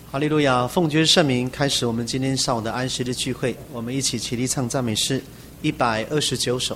哈利路亚！奉爵圣名开始我们今天上午的安息日聚会，我们一起起立唱赞美诗129首。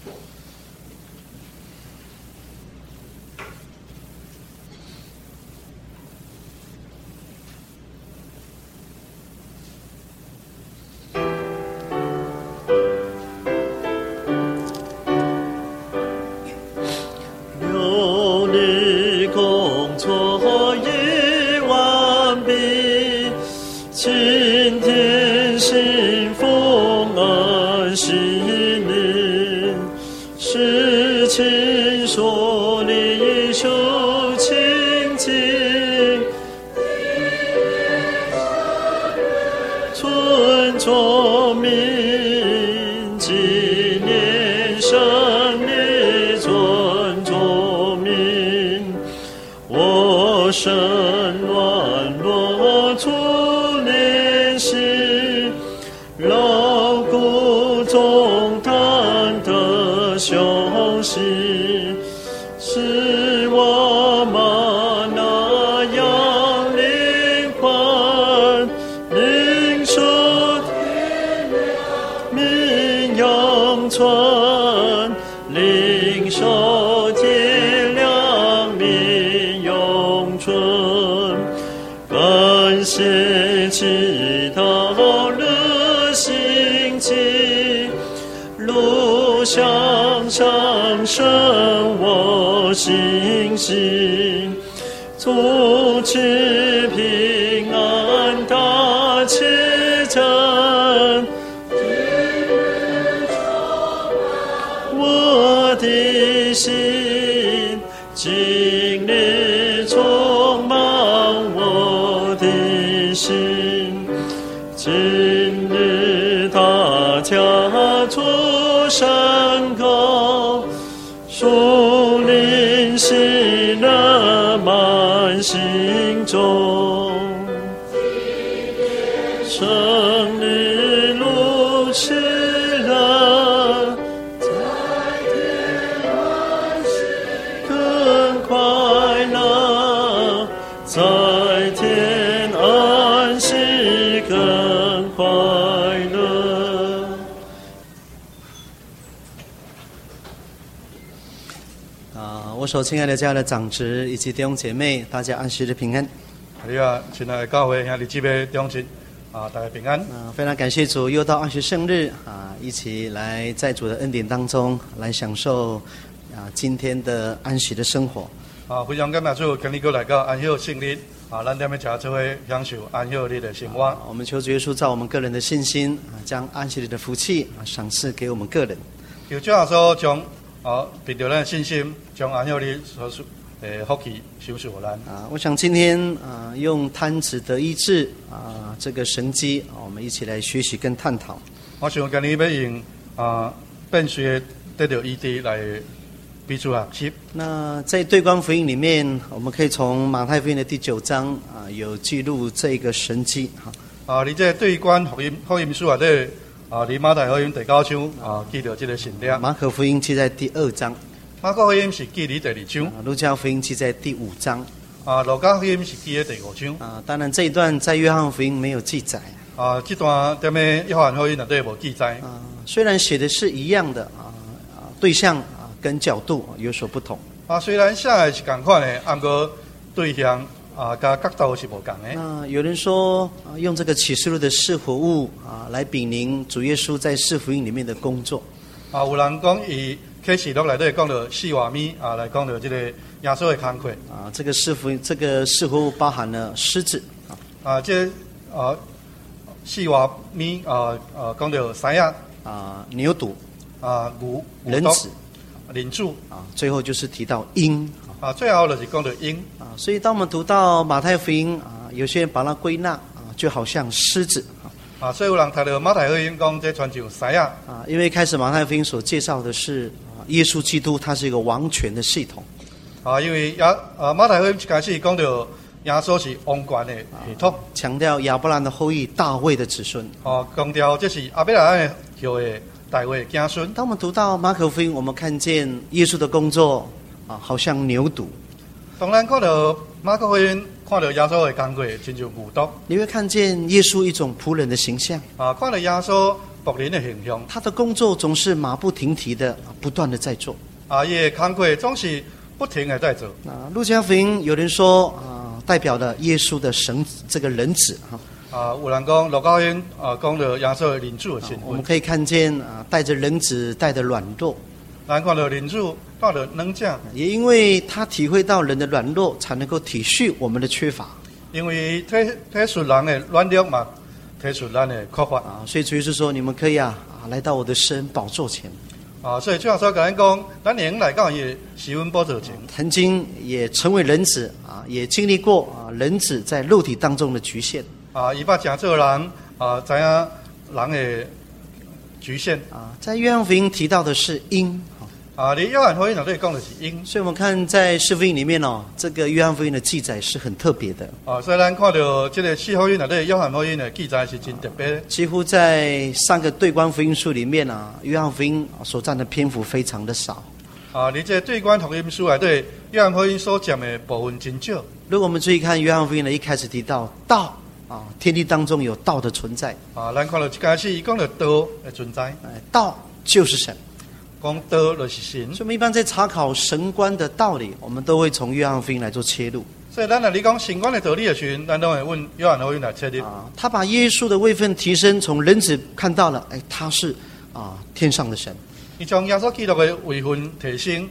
亲爱的家的长执以及弟兄姐妹，大家安息日平安。 你好，亲爱的教会兄弟姊妹弟兄姊妹大家平安。 非常感谢主，又到安息圣日一起来在主的恩典当中来享受今天的安息的生活。 非常感谢主，今日又来到安息圣日咱踮咧一做伙享受安息日的生活。 我们求主耶稣照我们个人的信心将安息日的福气赏赐给我们个人。 求主耶稣将凭着咱的信心，将安息日所福气赏赐给咱。 我想今天用瘫子得医治这个神迹我们一起来学习跟探讨。 我想今日要用变水得到医治来彼此学习。 那在对观福音里面，我们可以从马太福音的第9章有记录这个神迹你这对观福音书底。你马太福音第9章记到这个神迹。 马可福音记在第2章。 马可福音是记伫第2章。 路加福音记在第5章。 路加福音是记在第5章。 当然这一段在约翰福音没有记载。 这段在约翰福音内底无记载。 虽然写的是一样的对象跟角度有所不同。 虽然写的是同款的，不过对象跟角度是无同的。 有人说用这个启示录的四活物来比拟主耶稣在四福音里面的工作。 有人讲以启示录内底讲到四活米来讲到这个耶稣的工课。 这个四活物包含了狮子这四活米讲到狮子牛犊牛人子人子最后就是提到鹰最后就是讲到鹰所以当我们读到马太福音有些人把它归纳就好像狮子所以有人读到马太福音讲这传像狮子因为开始马太福音所介绍的是耶稣基督，他是一个王权的系统因为马太福音一开始讲到耶稣是王权的系统， 强调亚伯兰的后裔，大卫的子孙强调这是亚伯兰的后裔，大卫的子孙。 当我们读到马可福音，我们看见耶稣的工作好像牛犊。 当然看到马可福音看到耶稣的工作，亲像牛犊你会看见耶稣一种仆人的形象， 啊，看到耶稣仆人的形象他的工作总是马不停蹄的不断的在做。 啊，伊的工作总是不停的在做。 路加福音有人说代表了耶稣的神这个人子啊，有人讲路加福音啊，讲到耶稣的人子的身份。 我们可以看见带着人子，带着软弱。 咱看到人子带着软弱， 也因为他体会到人的软弱，才能够体恤我们的缺乏。 因为体恤人的软弱嘛，体恤咱的缺乏所以主耶稣说：“你们可以来到我的施恩宝座前。” 所以主耶稣跟咱讲，咱能来到伊的施恩宝座前。 曾经也成为人子也经历过人子在肉体当中的局限伊捌真做人知影人的局限在约翰福音提到的是因你约翰福音内底讲的是因， 所以我们看在四福音里面这个约翰福音的记载是很特别的所以咱看到这个四福音内底约翰福音的记载是真特别。 几乎在3个对观福音书里面约翰福音所占的篇幅非常的少你这对观福音书内底约翰福音所占的部分真少。 如果我们注意看约翰福音的一开始提到道天地当中有道的存在咱看到一开始伊讲到道的存在， 道就是神， 讲道就是神。 所以我们一般在查考神观的道理，我们都会从约翰福音来做切入。 所以咱若你讲神观的道理的时候，咱都会问约翰福音来切入。 他把耶稣的位分提升，从人子看到了，他是天上的神。 伊将耶稣基督的位分提升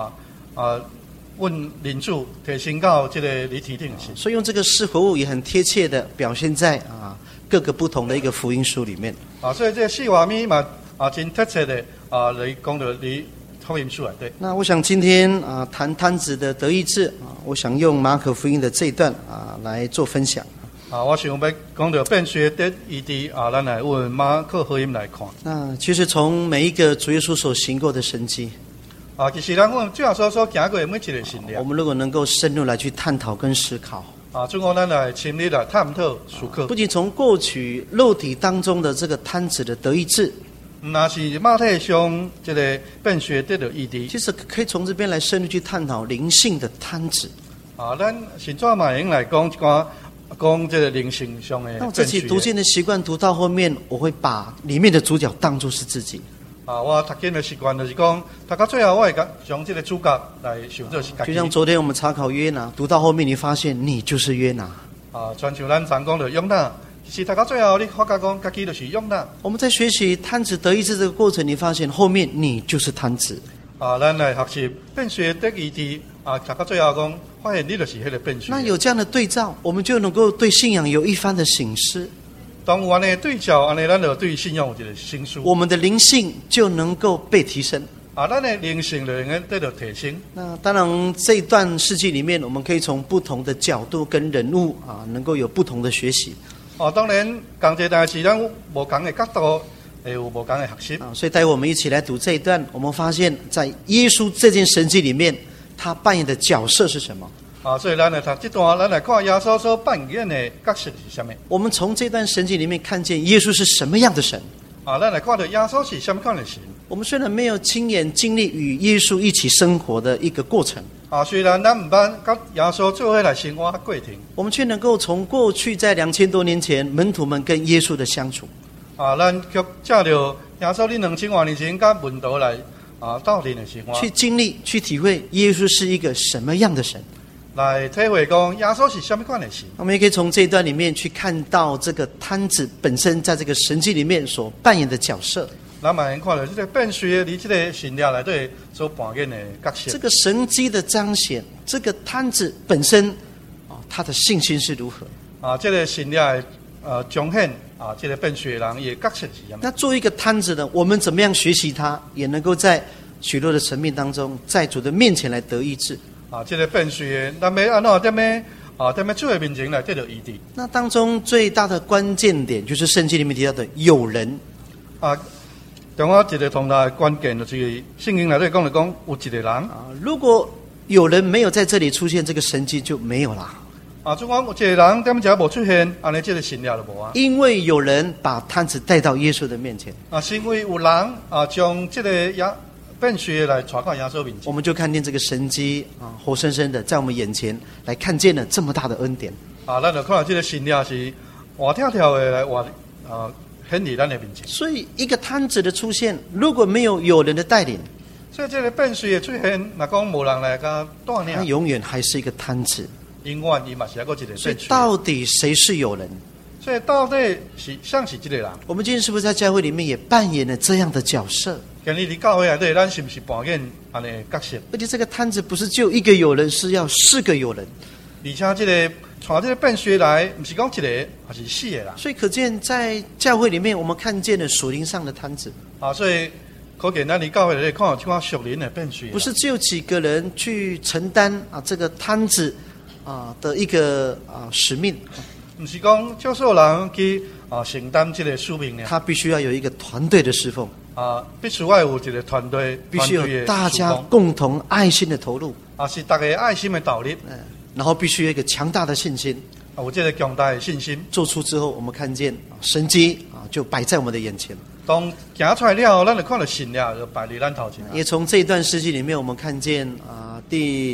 问人子提升到这个离体定性， 所以用这个四活物也很贴切的表现在各个不同的一个福音书里面所以这四活物嘛真贴切的来讲到你福音书内底。 那我想今天谈摊子的得医治我想用马可福音的这一段来做分享我想要讲到变学得医治咱来问马可福音来看。 那其实从每一个主耶稣所行过的神迹其实咱看主耶稣所行过的每一个神迹， 我们如果能够深入来去探讨跟思考最后咱来深入来探讨思考。 不仅从过去肉体当中的这个摊子的得医治， 那是马太上这个变学得到医治， 其实可以从这边来深入去探讨灵性的摊子咱现在嘛用来讲一寡讲这个灵性上的。 那我自己读经的习惯，读到后面我会把里面的主角当作是自己我读经的习惯就是讲，读到最后我会将这个主角来想做是家己。 就像昨天我们查考约拿，读到后面你发现你就是约拿全像咱常讲的约拿，其实读到最后你发觉讲家己就是约拿。 我们在学习摊子得医治这个过程，你发现后面你就是摊子咱来学习变学得医治读到最后讲，发现你就是迄个变学。 那有这样的对照，我们就能够对信仰有一番的省思。 当有安尼对照，安尼咱就对信仰有一个省思， 我们的灵性就能够被提升咱的灵性就能够得到提升。 那当然这一段事迹里面，我们可以从不同的角度跟人物能够有不同的学习当然同一代志咱有无同的角度，会有无同的学习所以待会我们一起来读这一段，我们发现在耶稣这件神迹里面，他扮演的角色是什么所以咱来读这段，咱来看耶稣所扮演的角色是什么。 我们从这段神迹里面看见耶稣是什么样的神咱来看到耶稣是什么样的神。 我们虽然没有亲眼经历与耶稣一起生活的一个过程虽然咱唔捌跟耶稣做伙来生活过程， 我们却能够从过去在2000多年前门徒们跟耶稣的相处咱却借着耶稣你2000多年前跟门徒来斗阵的生活， 去经历去体会耶稣是一个什么样的神来体会讲耶稣是什么款的神。 我们也可以从这一段里面去看到这个摊子本身在这个神迹里面所扮演的角色。 咱嘛能看到这个变学你这个神力内底所扮演的角色。 这个神迹的彰显，这个摊子本身他的信心是如何这个神力的彰显这个变学人也角色是什么？ 那作为一个摊子呢，我们怎么样学习他，也能够在许多的层面当中，在主的面前来得医治这个变学咱要安怎在主的面前来得到医治。 那当中最大的关键点就是圣经里面提到的有人中我一个重大的关键就是圣经内底讲有一个人如果有人没有在这里出现，这个神迹就没有了中我有一个人点解无出现，安尼这个神力就无因为有人把摊子带到耶稣的面前是因为有人将这个变水来传到耶稣面前。 我们就看见这个神迹啊，活生生的在我们眼前来看见了这么大的恩典。 咱就看到这个神力是活跳跳的来显在咱的面前。 所以一个摊子的出现，如果没有人的带领， 所以这个变水的出现，若讲无人来甲带它领， 永远还是一个摊子。 永远伊嘛是一个一个所以变水。 到底谁是有人？ 所以到底是像是这个人？ 我们今天是不是在教会里面也扮演了这样的角色？ 今日伫教会内底，咱是不是扮演安尼角色？ 而且这个摊子不是就一个有人，是要4个有人。 而且这个传这个变水来，不是讲一个，还是4个人。 所以可见在教会里面，我们看见了属灵上的摊子， 所以可见咱伫教会内底看到这款属灵的变水。 不是只有几个人去承担这个摊子的一个使命。 不是讲少数人去承担这个使命呢？ 他必须要有一个团队的侍奉， 必须要有一个团队， 必须有大家共同爱心的投入， 是大家爱心的投入， 然后必须有一个强大的信心， 有这个强大的信心。 做出之后，我们看见神迹就摆在我们的眼前。 当行出来了后，咱就看到神了，就摆在咱头前。 也从这一段诗经里面，我们看见第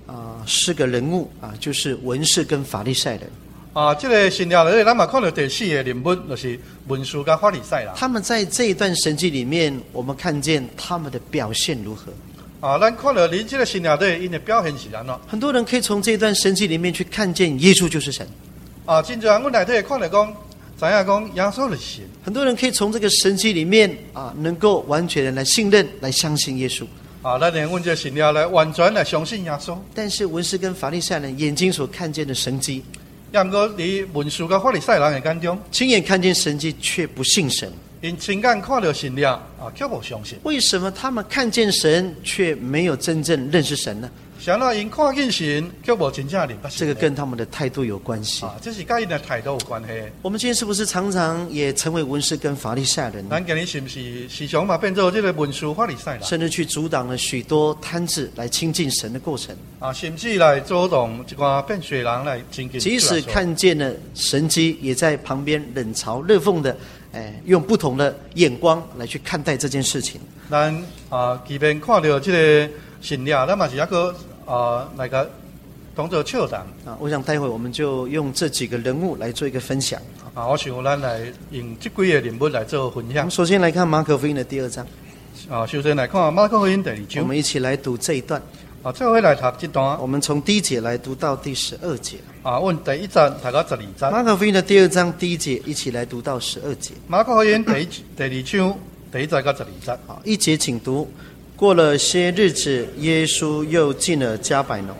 4个人物就是文士跟法利赛人。 这个神了内，咱嘛看到第4个人物，就是文士跟法利赛人。 他们在这一段神迹里面，我们看见他们的表现如何？ 咱看到你这个神了内，因的表现是安怎？ 很多人可以从这一段神迹里面去看见耶稣就是神。 真多人阮内底看到讲，知影讲耶稣是神。 很多人可以从这个神迹里面能够完全的来信任、来相信耶稣。 咱连阮这神了来完全来相信耶稣。 但是文士跟法利赛人眼睛所看见的神迹， 也毋过伫文士跟法利赛人的眼中， 亲眼看见神迹却不信神。 因亲眼看到神了却无相信。 为什么他们看见神却没有真正认识神呢？ 想到因看见神却无真正认识神。 这个跟他们的态度有关系。 这是跟因的态度有关系。 我们今天是不是常常也成为文士跟法利赛人？ 咱今日是不是时常嘛变做这个文士法利赛人？ 甚至去阻挡了许多摊子来亲近神的过程。 甚至来阻挡一寡变水人来亲近。 即使看见了神迹，也在旁边冷嘲热讽的。用不同的眼光来去看待这件事情。 咱即便看到这个神了，咱嘛是一个来个当作笑谈。 我想待会我们就用这几个人物来做一个分享。 我想咱来用这几个人物来做分享。 我们首先来看马可福音的第2章。 首先来看马可福音第2章。 我们一起来读这一段。 最后来读这段。 我们从第1节来读到第12节。 阮第1章读到12节。 马可福音的第2章第1节，一起来读到12节。 马可福音第2章第1节到12节。 1节请读。过了些日子，耶稣又进了迦百农。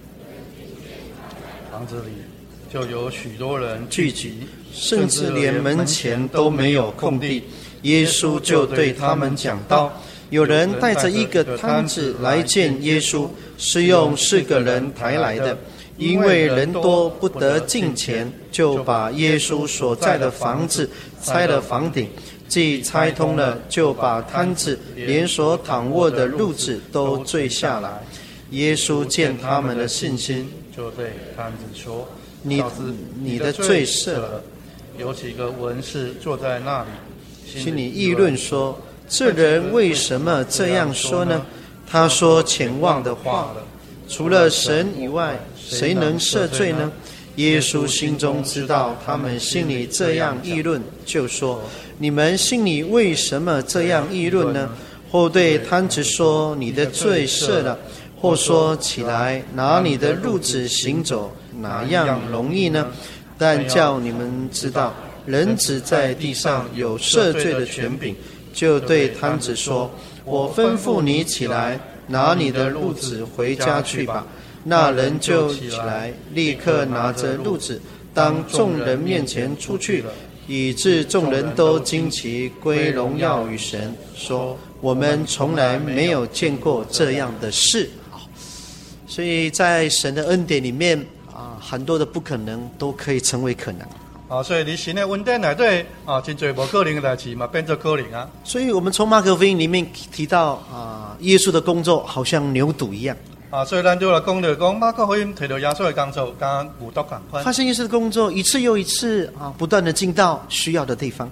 房子里就有许多人聚集， 甚至连门前都没有空地。耶稣就对他们讲道。有人带着一个摊子来见耶稣，是用4个人抬来的。因为人多不得进前，就把耶稣所在的房子拆了房顶，既拆通了，就把摊子连所躺卧的褥子都坠下来。耶稣见他们的信心， 就对摊子说：“ 你的罪赦了。” 有几个文士坐在那里， 心里议论说：“这人为什么这样说呢？他说僭妄的话了。除了神以外，谁能赦罪呢？”耶稣心中知道他们心里这样议论，就说：“你们心里为什么这样议论呢？”或对摊子说：“你的罪赦了。”或说：“起来，拿你的褥子行走，哪样容易呢？”但叫你们知道，人子在地上有赦罪的权柄。就对摊子说：“我吩咐你起来，拿你的褥子回家去吧。”那人就起来，立刻拿着褥子，当众人面前出去，以致众人都惊奇，归荣耀与神，说：“我们从来没有见过这样的事。”所以在神的恩典里面很多的不可能都可以成为可能。 所以你神的恩典内底真侪无可能的代志嘛，变做可能啊。 所以我们从马可福音里面提到耶稣的工作好像牛犊一样。 所以咱就来讲到马可福音提到耶稣的工作，跟牛犊同款。 发现耶稣的工作一次又一次不断的进到需要的地方。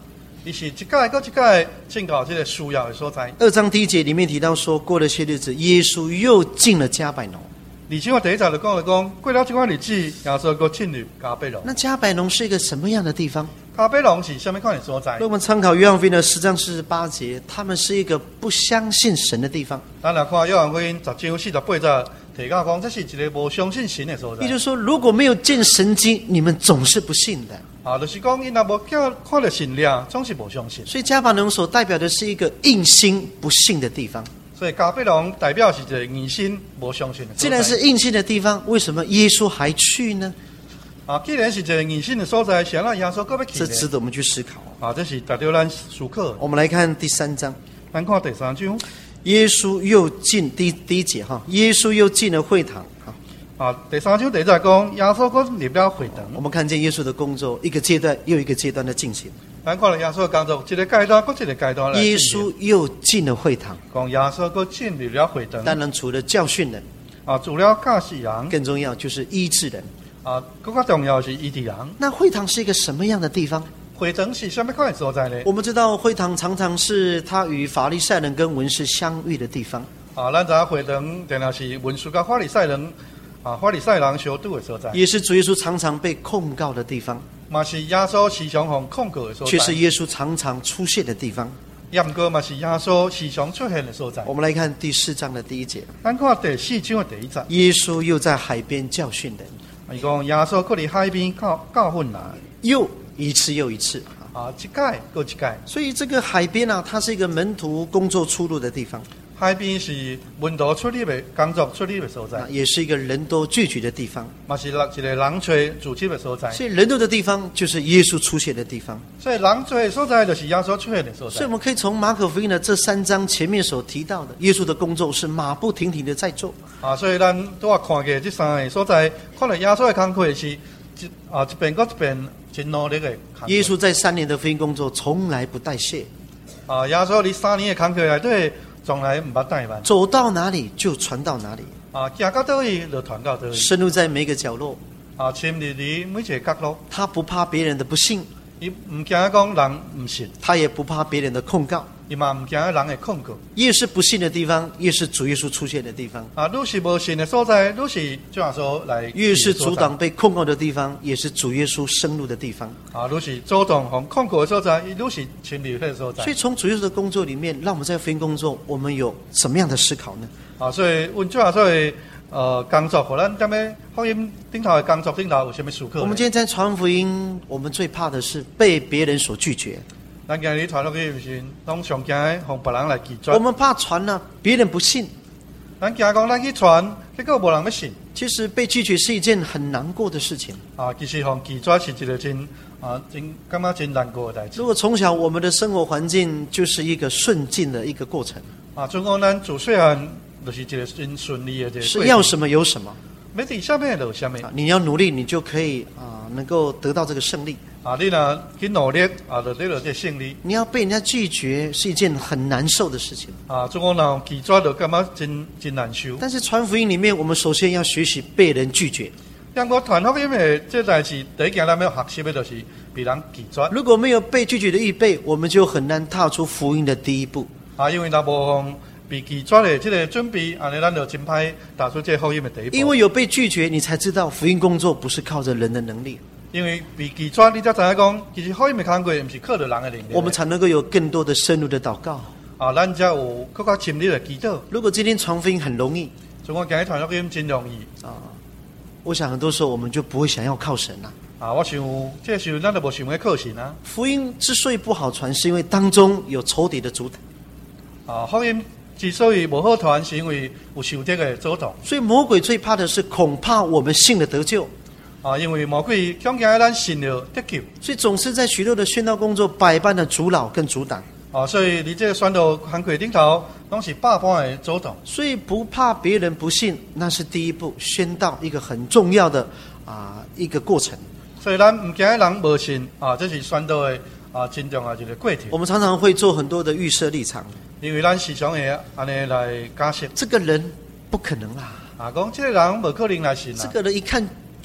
伊是一届搁一届进到这个需要的所在。 2章第1节里面提到说，过了些日子，耶稣又进了迦百农。 而且我第1节就讲，过了这款日子，耶稣搁进入迦百农。 那迦百农是一个什么样的地方？ 迦百农是什么款的所在？ 那我们参考约翰福音的10章48节，他们是一个不相信神的地方。 咱来看约翰福音10章48节，提到讲这是一个无相信神的所在。 也就是说，如果没有见神迹，你们总是不信的。 就是讲，因若无看到神灵，总是无相信。 所以迦百农所代表的是一个硬心不信的地方。 所以迦百农代表是一个硬心无相信的所在。 既然是硬心的地方，为什么耶稣还去呢？ 既然是一个硬心的所在，想让耶稣搁要去呢？ 这值得我们去思考。 这是值得咱思考。 我们来看第3章。 咱看第3章。 耶稣又进第1节哈，耶稣又进了会堂。 第3章第1节讲，耶稣搁入了会堂。 我们看见耶稣的工作一个阶段又一个阶段的进行。 咱看到耶稣的工作，一个阶段搁一个阶段来。 耶稣又进了会堂。 讲耶稣搁进入了会堂。 当然，除了教训人， 除了教示人， 更重要就是医治人。 更加重要是医治人。 那会堂是一个什么样的地方？ 会堂是什么款的所在呢？ 我们知道会堂常常是他与法利赛人跟文士相遇的地方。 咱知道会堂定定是文士跟法利赛人相拄的所在。 也是主耶稣常常被控告的地方。 嘛是耶稣时常被控告的所在。 却是耶稣常常出现的地方。 也不过嘛是耶稣时常出现的所在。 我们来看第4章的第1节。 咱看第4章的第1节。 耶稣又在海边教训人。 伊讲耶稣搁伫海边教训人。 又一次又一次。 一届搁一届。 所以这个海边啊，它是一个门徒工作出入的地方。 海边是门徒出入的工作出入的所在。 也是一个人多聚集的地方。 嘛是一个人多聚集的所在。 所以人多的地方就是耶稣出现的地方。 所以人多的所在就是耶稣出现的所在。 所以我们可以从马可福音的这3章前面所提到的，耶稣的工作是马不停蹄的在做。 所以咱都要看见这3个所在，看到耶稣的工作是一遍搁一遍真努力的。 耶稣在3年的福音工作从来不怠懈。 耶稣伫3年的工作内底，从来唔捌怠慢。 走到哪里就传到哪里。 行到倒位就传到倒位。 深入在每个角落。 深入伫每一个角落。 他不怕别人的不信。 伊唔惊讲人唔信。 他也不怕别人的控告。 伊嘛唔惊人的控告。 越是不信的地方，越是主耶稣出现的地方。 越是无信的所在，越是主耶稣来。 越是阻挡被控告的地方，也是主耶稣深入的地方。 越是阻挡和控告的所在，越是深入的所在。 所以从主耶稣的工作里面，让我们在福音工作，我们有什么样的思考呢？ 所以阮主耶稣的工作，和咱踮咧福音顶头的工作顶头有什么思考？ 我们今天在传福音，我们最怕的是被别人所拒绝。 咱今日传落去时，拢上惊让别人来拒绝。 我们怕传了，别人不信。 咱惊讲咱去传，结果无人要信。 其实被拒绝是一件很难过的事情。 其实让拒绝是一个真感觉真难过的代志。 如果从小我们的生活环境就是一个顺境的一个过程。 总讲咱自细汉就是一个真顺利的一个。 是要什么有什么。 要伫下面就有下面。 你要努力，你就可以能够得到这个胜利。 你若去努力就得到这胜利。 你要被人家拒绝是一件很难受的事情。 总讲人拒绝就感觉真难受。 但是传福音里面，我们首先要学习被人拒绝。 但我传福音的这代志，第一件咱要学习的就是被人拒绝。 如果没有被拒绝的预备，我们就很难踏出福音的第一步。 因为咱无被拒绝的这个准备，安尼咱就真歹踏出这福音的第一步。 因为有被拒绝，你才知道福音工作不是靠着人的能力。 因为被拒绝，你才知影讲，其实福音的工作不是靠着人的能力。 我们才能够有更多的深入的祷告。 咱才有更加深入的祈祷。 如果今天传福音很容易， 所以我今日传福音真容易。 我想很多时候我们就不会想要靠神了。 我想这个时候咱就无想要靠神啊。 福音之所以不好传，是因为当中有仇敌的阻挡。 福音之所以不好传，是因为有仇敌的阻挡。 所以魔鬼最怕的是恐怕我们信了得救。 因为魔鬼恐惊咱信了得救， 所以总是在许多的宣道工作百般的阻挠跟阻挡。 所以你这个宣道工作顶头拢是百般的阻挡。 所以不怕别人不信，那是第一步，宣道一个很重要的一个过程。 所以咱唔惊人无信这是宣道的真重要一个过程。 我们常常会做很多的预设立场， 因为咱时常会安尼来假设， 这个人不可能啦。 讲这个人无可能来信啦。 这个人一看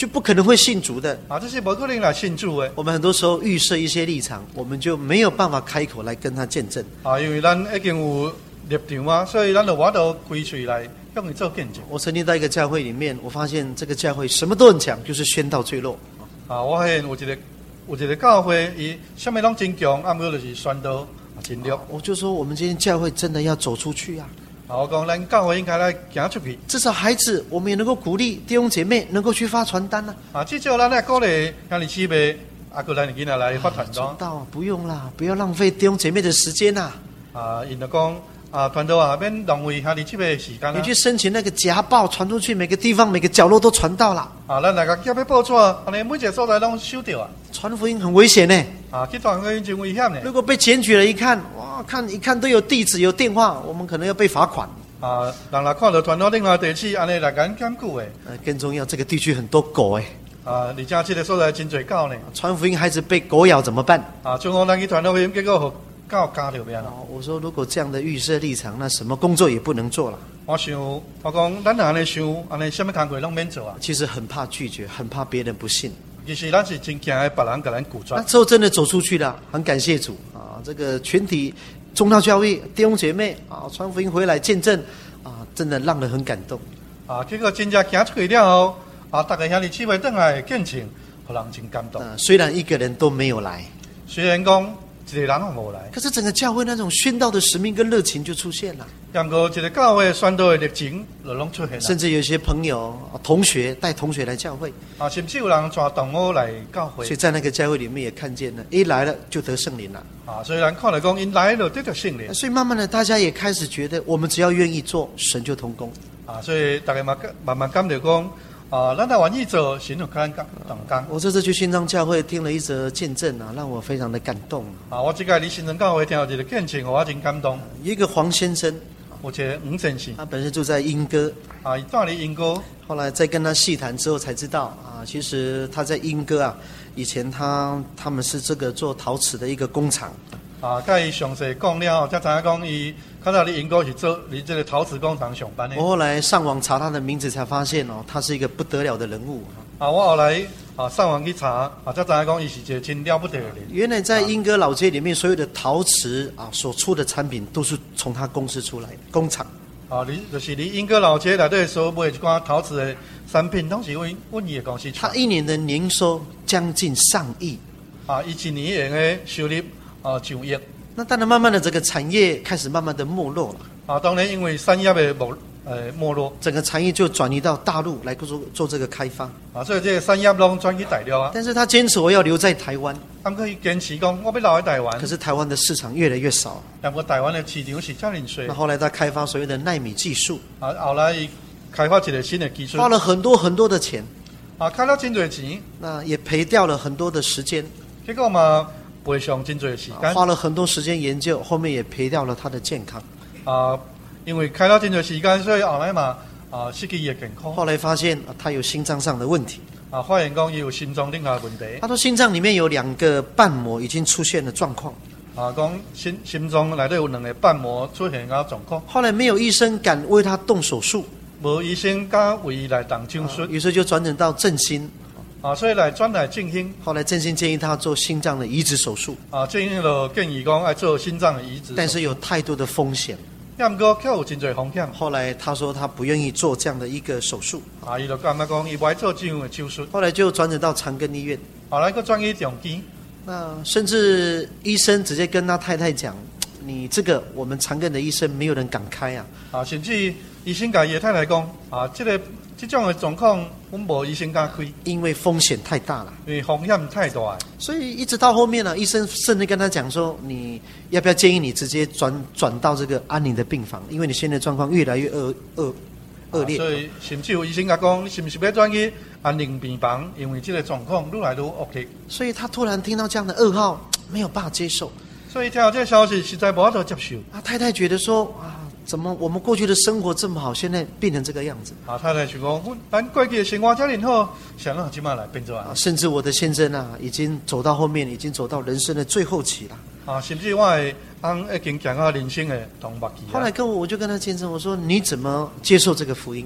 就不可能会信主的。 这是无可能来信主的。 我们很多时候预设一些立场，我们就没有办法开口来跟他见证。 因为咱已经有立场啊，所以咱就我都开嘴来向伊做见证。 我曾经在一个教会里面，我发现这个教会什么都很强，就是宣道最弱。 我发现有一个教会，伊什么拢真强，不过就是宣道真弱。 我就说，我们今天教会真的要走出去啊！ 我讲咱教会应该来行出去。 至少孩子，我们也能够鼓励弟兄姐妹能够去发传单啊！ 至少咱来鼓励兄弟姊妹，个咱囡仔来发传单。 传道不用啦，不要浪费弟兄姐妹的时间呐！ 因就讲传道免浪费兄弟姊妹的时间。 你去申请那个夹报传出去，每个地方每个角落都传到了。 咱大家叫要报纸，安尼每一个所在拢收到啊。 传福音很危险呢。 去传福音真危险呢。 如果被检举了，一看，哇，一看都有地址有电话，我们可能要被罚款。 人来看到传到另外地址，安尼来甲检举诶。 更重要，这个地区很多狗诶。 而且这个所在真侪狗呢。 传福音孩子被狗咬怎么办？ 像我咱去传到福音，结果互狗咬着变了。 我说，如果这样的预设立场，那什么工作也不能做了。 我讲，咱安尼想，安尼什么工作拢免做啊。 其实很怕拒绝，很怕别人不信。 其实咱是真惊别人给咱鼓转。 那之后真的走出去了，很感谢主啊！这个全体宗教教会弟兄姐妹传福音回来见证真的让人很感动。 结果真正行出去了后，大家兄弟姊妹回来见证，让人真感动。 虽然一个人都没有来， 虽然讲一个人也无来， 可是整个教会那种宣道的使命跟热情就出现了。 不过一个教会宣道的热情就拢出现了。 甚至有些朋友、同学带同学来教会， 甚至有人带同学来教会。所以在那个教会里面也看见了，一来了就得圣灵了。 所以人看来讲，因来了得到圣灵。 所以慢慢的，大家也开始觉得，我们只要愿意做，神就同工。 所以大家慢慢感觉讲。咱来愿意做，神就跟咱同工。 我这次去新庄教会听了一则见证让我非常的感动。 我这个在新庄教会听到一个见证，我真感动。 一个黄先生， 有一个吴先生， 他本身住在莺歌， 他住在莺歌。 后来再跟他细谈之后才知道其实他在莺歌以前他们是这个做陶瓷的一个工厂。 甲伊详细讲了后，才知影讲伊看到你莺歌是做你这个陶瓷工厂上班的。 我后来上网查他的名字，才发现他是一个不得了的人物。 我后来上网去查才知影讲伊是一个真了不得的人。 原来在莺歌老街里面，所有的陶瓷所出的产品都是从他公司出来的工厂。 就是你莺歌老街内底所卖一寡陶瓷的产品，都是阮伊的公司出。 他一年的年收将近上亿。 伊一年的收入上亿。 那当然，慢慢的这个产业开始慢慢的没落了。当然，因为产业的没落， 整个产业就转移到大陆来做这个开发。 所以这个产业拢转去大陆但是他坚持我要留在台湾。 可以坚持讲我要留在台湾。 可是台湾的市场越来越少。 不过台湾的市场是这么小。 那后来他开发所谓的奈米技术。 后来开发一个新的技术。 花了很多很多的钱。 开了真多钱。 那也赔掉了很多的时间。 结果嘛。赔上真多时间， 花了很多时间研究，后面也赔掉了他的健康。 因为开了真多时间，所以后来嘛失去伊的健康。 后来发现他有心脏上的问题。 发现讲伊有心脏顶下问题。 他说心脏里面有2个瓣膜已经出现了状况。 讲心脏内底有2个瓣膜出现个状况。 后来没有医生敢为他动手术。 无医生敢为伊来动手术。 于是就转诊到振兴。 所以来转来振兴。 后来振兴建议他做心脏的移植手术。 振兴就建议讲要做心脏的移植。 但是有太多的风险。 不过却有真多风险。 后来他说他不愿意做这样的一个手术。 伊就感觉讲伊不爱做这样的手术。 后来就转诊到长庚医院。 后来又转去中基。 那甚至医生直接跟他太太讲：“你这个我们长庚的医生没有人敢开甚至医生甲伊的太太讲：这种的状况，我们无医生敢开， 因为风险太大了， 因为风险太大。 所以一直到后面医生甚至跟他讲说：你要不要建议你直接转到这个安宁的病房，因为你现在状况越来越恶劣。 所以甚至有医生讲：你是不是要转去安宁病房？因为这个状况越来越恶劣。 所以他突然听到这样的噩耗，没有办法接受。 所以听到这个消息，实在无法度接受。 太太觉得说怎么我们过去的生活这么好，现在变成这个样子？ 太太就讲，咱过去的生活这么好，想让今嘛来变做甚至我的先生已经走到后面，已经走到人生的最后期了。 甚至我的翁已经行到人生的同末期。 后来我就跟他见证，我说你怎么接受这个福音的？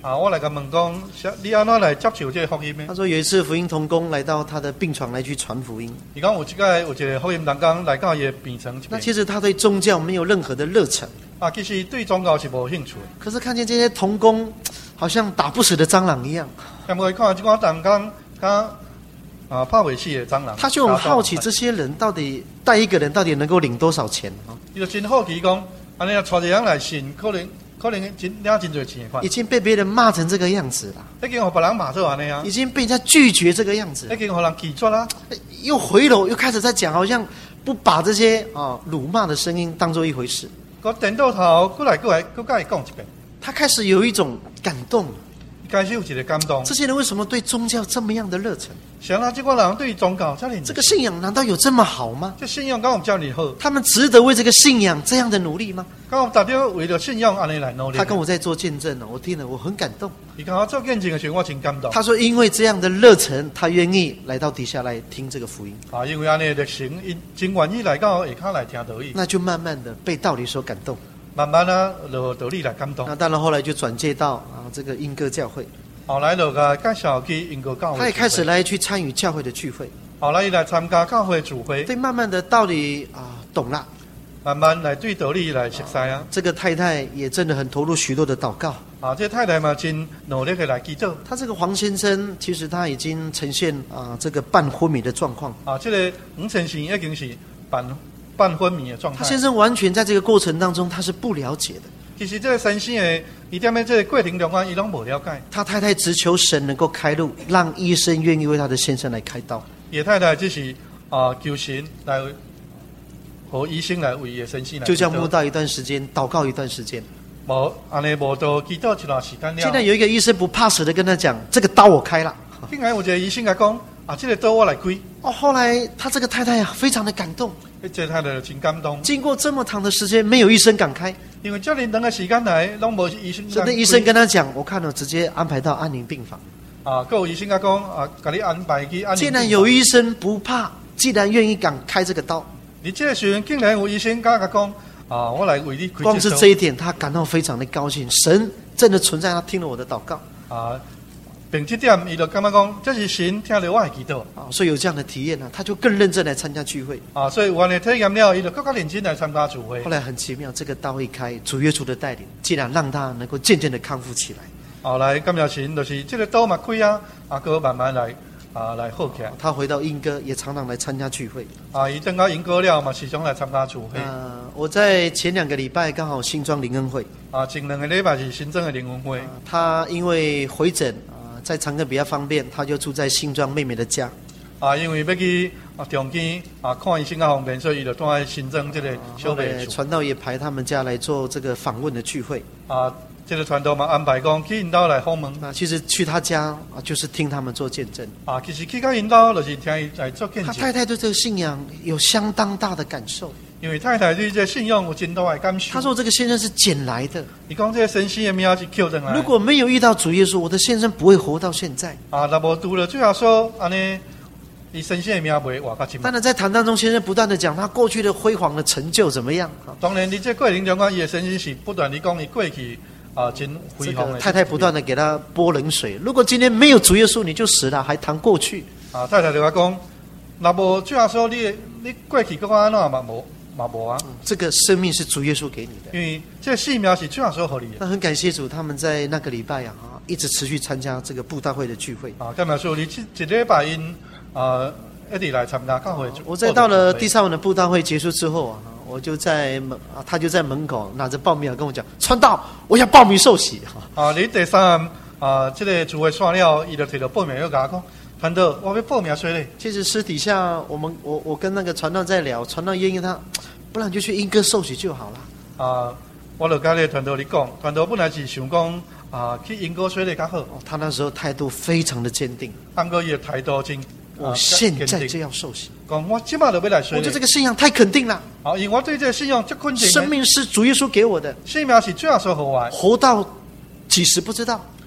我来甲问讲，你安怎来接受这个福音呢？ 他说有一次福音同工来到他的病床来去传福音， 伊讲有一个福音同工来到伊的病床这那边， 其实他对宗教没有任何的热忱， 其实对宗教是无兴趣的。 可是看见这些同工好像打不死的蟑螂一样， 但我看这款同工，拍袂死的蟑螂， 他就很好奇这些人到底带一个人到底能够领多少钱啊？ 伊就真好奇讲，安尼啊，带一个人来信，可能领真多钱的款已。经被别人骂成这个样子了， 已经互别人骂做安尼啊， 已经被人家拒绝这个样子已，经互人拒绝啦。 又回头又开始在讲，好像不把这些辱骂的声音当做一回事。 个电倒头，过来，甲伊讲一遍。 他开始有一种感动， 开始有一个感动。 这些人为什么对宗教这么样的热忱？ 想到这个人对宗教这么这个信仰难道有这么好吗？ 这信仰敢有这么好？ 他们值得为这个信仰这样的努力吗？ 敢有达到为了信仰安尼来努力？ 他跟我在做见证呢，我听了我很感动。 你跟我做见证的时候，我真感动。 他说，因为这样的热忱，他愿意来到底下来听这个福音。 因为安尼的热情，伊真愿意来到下骹来听道理。 那就慢慢的被道理所感动， 慢慢就道理来感动。 那当然后来就转介到这个英歌教会。 后来就介绍去英国教会， 他也开始来去参与教会的聚会。 后来伊来参加教会聚会， 对，慢慢的道理懂了， 慢慢来对道理来熟悉啊。 这个太太也真的很投入许多的祷告。 这太太嘛真努力的来祈祷。 他这个黄先生其实他已经呈现这个半昏迷的状况。 这个黄先生已经是半昏迷的状态。 他先生完全在这个过程当中他是不了解的。 其实这个先生的，伊踮咧这个过程中间，伊拢无了解。 他太太只求神能够开路，让医生愿意为他的先生来开刀。 伊太太只是求神来，和医生来为伊的先生来。 就这样慕道一段时间，祷告一段时间。 安尼无到祈祷一段时间了。 现在有一个医生不怕死的跟他讲：“这个刀我开了。” 竟然有一个医生来讲：“这个刀我来开。” 后来他这个太太非常的感动。 这太太真感动。 经过这么长的时间，没有医生敢开。 因为这么长的时间来，拢无医生。 那医生跟他讲，我看了直接安排到安宁病房。 各有医生讲给你安排去安宁病房。 既然有医生不怕，既然愿意敢开这个刀， 你这个时候竟然有医生敢讲我来为你开。 光是这一点，他感到非常的高兴。神真的存在，他听了我的祷告并这点，伊就感觉讲，这是神听了我的祈祷所以有这样的体验他就更认真来参加聚会所以有安尼体验了，伊就更加认真来参加聚会。 后来很奇妙，这个刀一开，主耶稣的带领，竟然让他能够渐渐的康复起来。 后来感谢神，就是这个刀嘛开佮慢慢来好起来。 他回到英歌，也常常来参加聚会伊等到英歌了嘛，时常来参加聚会。 我在前2个礼拜刚好新庄灵恩会前2个礼拜是新庄的灵恩会。 他因为回诊在长庚比较方便，他就住在新庄妹妹的家因为要去中间看医生方便，所以就住在新庄这个小妹住。 传道也排他们家来做这个访问的聚会这个传道嘛安排讲去因兜来访问其实去他家就是听他们做见证其实去到因兜就是听伊来做见证。 他太太对这个信仰有相当大的感受， 因为太太对这信仰有真大的感受。 他说这个先生是捡来的， 你讲这个先生的名是捡回来。 如果没有遇到主耶稣，我的先生不会活到现在若无拄了最后说安尼，伊先生的名袂活到今。 当然在谈当中，先生不断的讲他过去的辉煌的成就怎么样当然，你这过程中间，伊的先生是不断地讲伊过去真辉煌的。 太太不断的给他泼冷水，如果今天没有主耶稣，你就死了，还谈过去太太就讲，若无最后说你过去搁安怎嘛无这个生命是主耶稣给你的， 因为这个性命是最后所给你的。 那很感谢主，他们在那个礼拜一直持续参加这个布道会的聚会感谢主，你一礼拜因一直来参加教会。 我在到了第3晚的布道会结束之后我就在他就在门口拿着报名跟我讲，传道，我要报名受洗你第3这个聚会散了，伊就摕到报名，又甲我讲，传道，我要报名水咧。 其实私底下我跟那个传道在聊，传道建议他，不然就去英歌受洗就好了我就跟那个传道你讲，传道本来是想讲去英歌水咧较好。 他那时候态度非常的坚定， 按过伊的态度真我现在就要受洗。 讲我即马就要来水。 我对这个信仰太肯定了。 因为我对这个信仰这肯定。 生命是主耶稣给我的， 生命是主耶稣给我的。 活到几时不知道，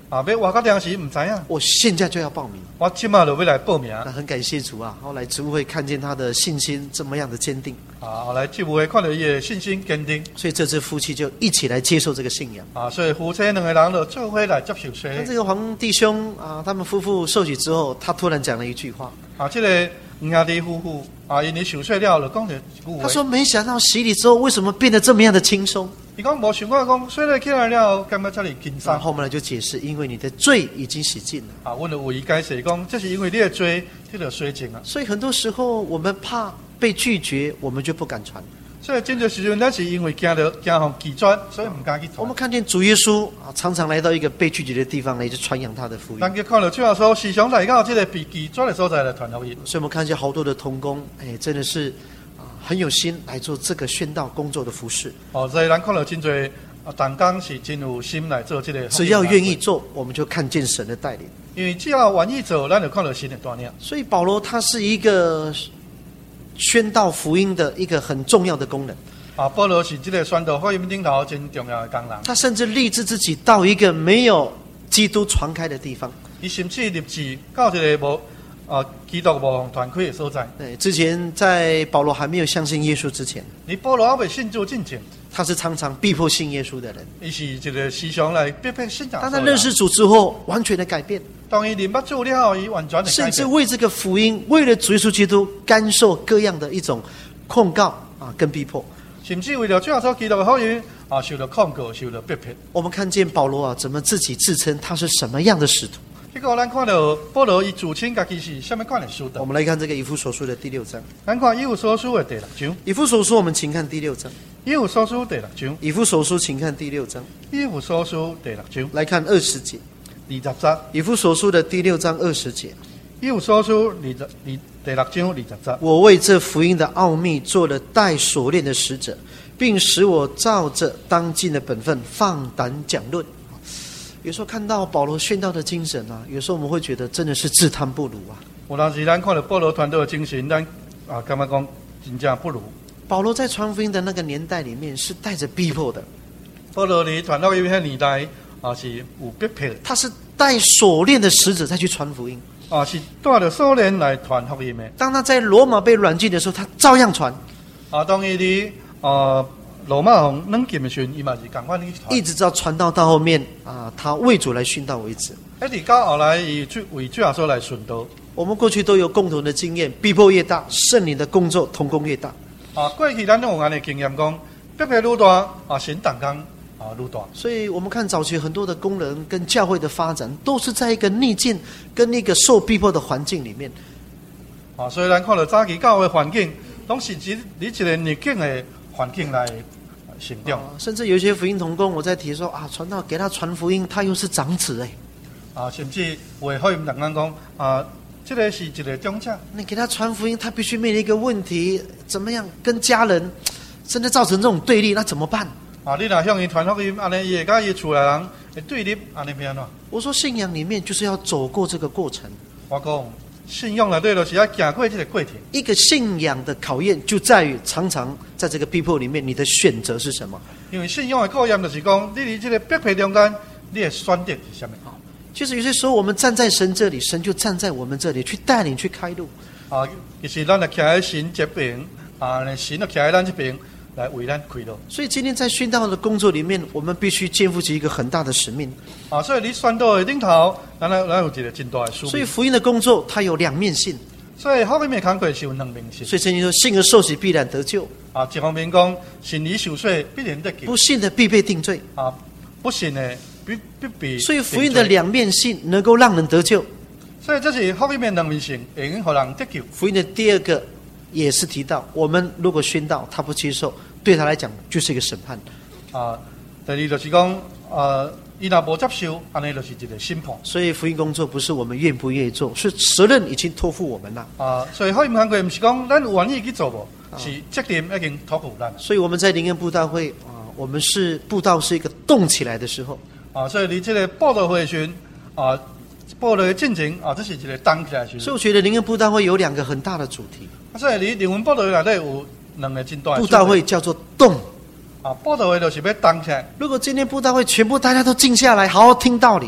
要活到当时唔知影， 我现在就要报名。 我即马就要来报名。 那很感谢主啊！后来职务会看见他的信心这么样的坚定， 后来职务会看到伊的信心坚定， 所以这支夫妻就一起来接受这个信仰。 所以夫妻两个人就做伙来接受洗。 那这个黄弟兄啊，他们夫妇受洗之后，他突然讲了一句话。 这个兄弟夫妇因为受洗了，就讲了一句话。 他说：“没想到洗礼之后，为什么变得这么样的轻松？” 伊讲无想过讲洗礼起来了，感觉这里轻松。 后面呢就解释，因为你的罪已经洗净了。 我就为伊解释讲，这是因为你的罪，这个洗净了。 所以很多时候我们怕被拒绝，我们就不敢传。 所以真多时阵，咱是因为惊互拒绝，所以唔敢去传。 我们看见主耶稣啊，常常来到一个被拒绝的地方来，就传扬他的福音。 咱去看到主耶稣时常来到这个被拒绝的所在来传福音。 所以我们看见好多的同工，真的是很有心来做这个宣道工作的服事。 所以咱看到真多同工是真有心来做这个。 只要愿意做，我们就看见神的带领。 因为只要愿意做，咱就看到神的带领。 所以保罗他是一个宣道福音的一个很重要的功能。 保罗是这个宣道福音顶头真重要的工人。 他甚至立志自己到一个没有基督传开的地方。 他甚至立志到一个无基督无方传开的所在。 对，之前在保罗还没有相信耶稣之前， 你保罗还未信主之前， 他是常常逼迫信耶稣的人。 他是一个时常来逼迫信仰。 当他认识主之后，完全的改变。 当他认捌主了后，他完全的改变。 甚至为这个福音，为了主耶稣基督，甘受各样的一种控告跟逼迫。 甚至为了主耶稣基督的福音受到控告，受到逼迫。 我们看见保罗怎么自己自称他是什么样的使徒。 结果咱看到保罗伊自称家己是什么款的使徒。 我们来看这个以弗所书的第6章。 咱看以弗所书的第6章。 以弗所书，我们请看第6章。 以弗所书第6章。 以弗所书，请看第6章。 以弗所书第6章。 来看20节。 20节。 以弗所书的第6章20节。 以弗所书第6章20节。 我为这福音的奥秘做了带锁链的使者，并使我照着当尽的本分放胆讲论。有时候看到保罗宣道的精神有时候我们会觉得真的是自叹不如啊。 有当时咱看到保罗传道的精神，咱感觉讲真正不如。 保罗在传福音的那个年代里面是带着逼迫的。 保罗在传道的那个年代是有逼迫的。他是带锁链的使者再去传福音。 是带着锁链来传福音的。 当他在罗马被软禁的时候，他照样传。 当他在罗马红软禁的时候，伊嘛是同款去传。 一直到传道到后面他为主来殉道为止。 一直到后来，伊为主耶稣来殉道。 我们过去都有共同的经验，逼迫越大，圣灵的工作同工越大。 过去咱都有安的经验，讲逼迫愈大，神同工愈大。 所以我们看早期很多的工人跟教会的发展，都是在一个逆境跟一个受逼迫的环境里面。 所以咱看到早期教会环境，拢是以一个逆境的环境来行动。 甚至有一些福音同工，我在提说传道给他传福音，他又是长子甚至为福音同工讲这个是一个长者。 你给他传福音，他必须面临一个问题，怎么样跟家人真的造成这种对立，那怎么办？ 你若向伊传福音，安尼伊会甲伊厝内人会对立，安尼变怎？ 我说信仰里面就是要走过这个过程。 我讲信仰内底就是要行过这个过程。一个信仰的考验就在于常常在这个逼迫里面，你的选择是什么？ 因为信仰的考验就是讲，你伫这个逼迫中间，你的选择是什么？ 其实有些时候我们站在神这里，神就站在我们这里，去带领、去开路。 其实咱就徛在神这边，神就徛在咱这边来为咱开路。 所以今天在宣道的工作里面，我们必须肩负起一个很大的使命。 所以你宣道的顶头，咱有一个真大的使命。 所以福音的工作它有两面性。 所以福音的工作是有两面性。 所以圣经说，信而受洗必然得救。 一方面讲，信而受洗必然得救。 不信的必被定罪。 不信的必被。 所以福音的两面性能够让人得救。 所以这是福音的两面性，会让人得救。 福音的第二个也是提到，我们如果宣道他不接受，对他来讲就是一个审判。 第二就是讲，伊若无接受，安尼就是一个审判。 所以福音工作不是我们愿不愿意做，是责任已经托付我们了。 所以福音工作不是讲咱有愿意去做无，是责任已经托付咱。 所以我们在灵恩布道会我们是布道是一个动起来的时候。 所以你这个布道会时布道的进程这是一个动起来的时候。 所以我觉得灵恩布道会有两个很大的主题。 所以你灵恩布道会内底有两个真大的。 布道会叫做动。 布道会就是要动起来。 如果今天布道会全部大家都静下来，好好听道理，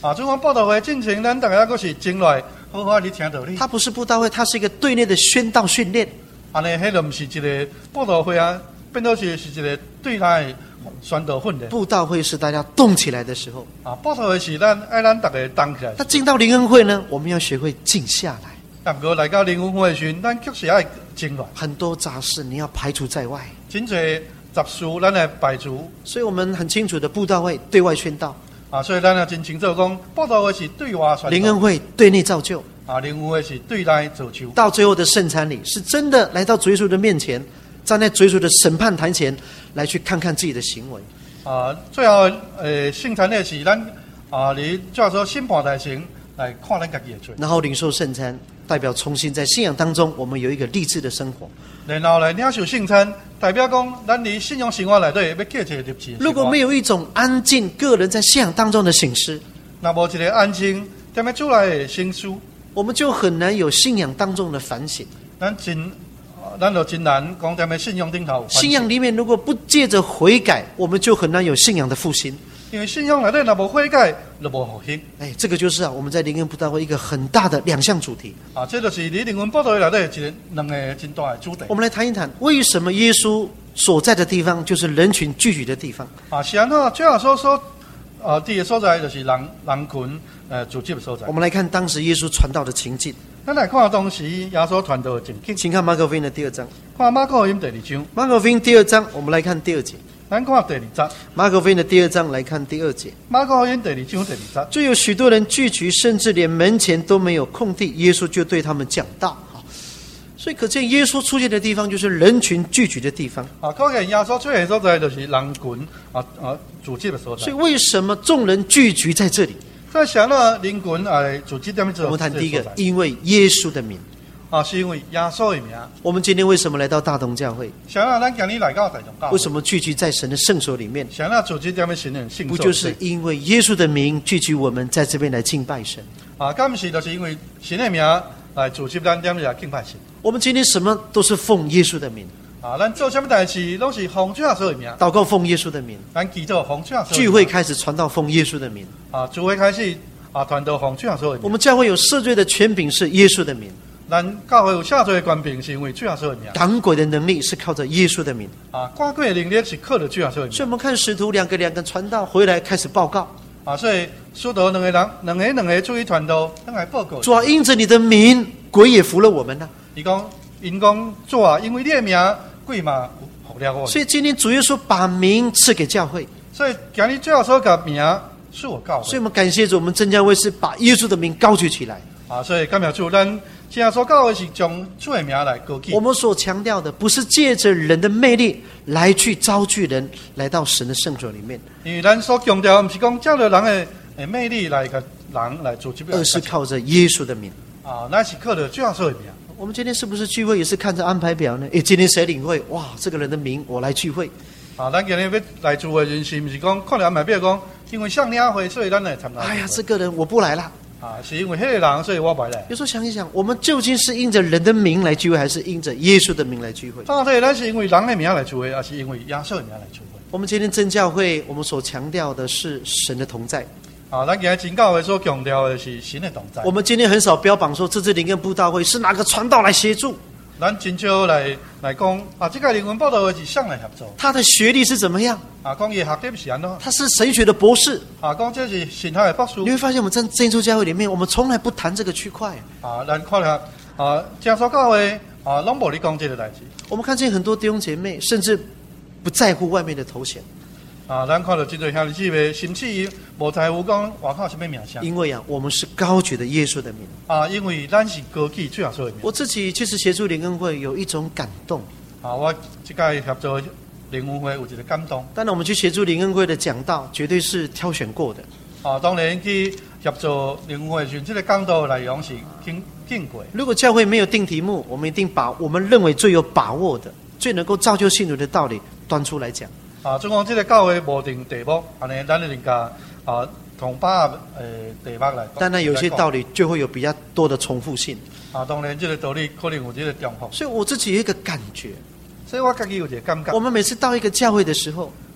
就讲布道会进程，咱大家阁是进来好好地听道理。 它不是布道会，它是一个对内的宣道训练。 安尼，迄就毋是一个布道会啊，变做是一个对内宣道训练。 布道会是大家动起来的时候。 布道会是咱大家动起来。 那进到灵恩会呢，我们要学会静下来。 不过来到灵恩会时，咱确实要静落。 很多杂事你要排除在外。 真侪杂事，咱来排除。 所以我们很清楚的，布道会对外宣道。 所以咱也真清楚讲，布道会是对外宣道。 灵恩会对内造就。 灵恩会是对内造就。 到最后的圣餐礼，是真的来到主耶稣的面前，站在主耶稣的审判台前，来去看看自己的行为。 最后圣餐礼是咱你叫做审判台前来看咱家己的罪。然后领受圣餐，代表重新在信仰当中，我们有一个励志的生活。 然后来领受圣餐，代表讲咱伫信仰生活内底要过一个励志。 如果没有一种安静个人在信仰当中的省思， 那无一个安静踮咧主内的省思， 我们就很难有信仰当中的反省。 咱就真难讲踮咧信仰顶头。 信仰里面如果不借着悔改，我们就很难有信仰的复兴。 因为信仰内底若无悔改，就无复兴。 这个就是我们在灵恩布道会一个很大的两项主题。 这就是你灵恩布道会内底两个真大的主题。 我们来谈一谈，为什么耶稣所在的地方就是人群聚集的地方？ 是安怎？最后所第一个所在就是人群聚集的所在。 我们来看当时耶稣传道的情境。 咱来看当时耶稣传道的情景。 请看马可福音的第2章。 看马可福音第2章。 马可福音第2章，我们来看第2节。 咱看第2节。 马可福音的第2章来看第2节。 马可福音第2章第2节。 就有许多人聚集，甚至连门前都没有空地，耶稣就对他们讲道。所以可见耶稣出现的地方就是人群聚集的地方。 可见耶稣出现的所在就是人群聚集的所在。 所以为什么众人聚集在这里？ 在想到人群聚集在这里。 我们谈第一个，因为耶稣的名。 是因为耶稣的名。 我们今天为什么来到大同教会？ 想到咱今日来到大同教会。 为什么聚集在神的圣所里面？ 想到聚集在神的圣所。 不就是因为耶稣的名聚集我们在这边来敬拜神？ 敢不是就是因为神的名来聚集咱踮来敬拜神。 我们今天什么都是奉耶稣的名。 咱做什么代志都是奉主耶稣的名。 祷告奉耶稣的名。 咱祈祷奉主耶稣的名。 聚会开始传道奉耶稣的名。 聚会开始传道奉主耶稣的名。 我们教会有赦罪的权柄是耶稣的名。 咱教会有赦罪的权柄是因为主耶稣的名。 赶鬼的能力是靠着耶稣的名。 赶鬼的能力是靠着主耶稣的名。 所以我们看使徒两个传道回来开始报告。 所以使徒两个出去传道，来报告。 主啊，因着你的名，鬼也服了我们了。 因讲主啊，因为你的名，鬼嘛服了我。 所以今天主耶稣把名赐给教会。 所以今日主耶稣把名赐我教会。 所以我们感谢主，我们真教会是把耶稣的名高举起来。 所以感谢主，咱现在所教的是将主的名来高举。 我们所强调的不是借着人的魅力来去招聚人来到神的圣所里面， 因为咱所强调不是讲借着人的魅力来个人来组织， 而是靠着耶稣的名。 那是靠着主耶稣的名。 我们今天是不是聚会也是看着安排表呢？今天谁领会？哇，这个人的名我来聚会。 咱今天要来聚会人是不是讲看了安排表讲，因为像领会，所以咱来参加。 哎呀，这个人我不来了。 是因为那个人，所以我不来。 有时候想一想，我们究竟是因着人的名来聚会，还是因着耶稣的名来聚会？ 到底咱是因为人的名来聚会，还是因为耶稣的名来聚会？ 我们今天真教会，我们所强调的是神的同在。 咱今天真教会所强调的是神的同在。 我们今天很少标榜说这次灵恩布道会是哪个传道来协助。 咱真少来讲这个灵恩布道会是谁来合作？ 他的学历是怎么样？ 讲伊学历是安怎？ 他是神学的博士。 讲这是神学的博士。 你会发现，我们在真主教会里面，我们从来不谈这个区块。 咱看了正所教会拢无咧讲这个代志。 我们看见很多弟兄姐妹，甚至不在乎外面的头衔。 咱看到真多兄弟姊妹，甚至于无在乎讲外口什么名声。 因为我们是高举的耶稣的名。 因为咱是高举主耶稣的名。 我自己其实协助灵恩会有一种感动。 我这个合作灵恩会有一个感动。 当然，我们去协助灵恩会的讲道，绝对是挑选过的。 当然去协助灵恩会，这个讲道内容是经过。 如果教会没有定题目，我们一定把我们认为最有把握的、最能够造就信徒的道理端出来讲。 总讲这个教会无定题目，安尼咱人家同把题目来。 当然，有些道理就会有比较多的重复性。 当然这个道理可能有这个重复。 所以我自己有一个感觉， 所以我自己有一个感觉。 我们每次到一个教会的时候，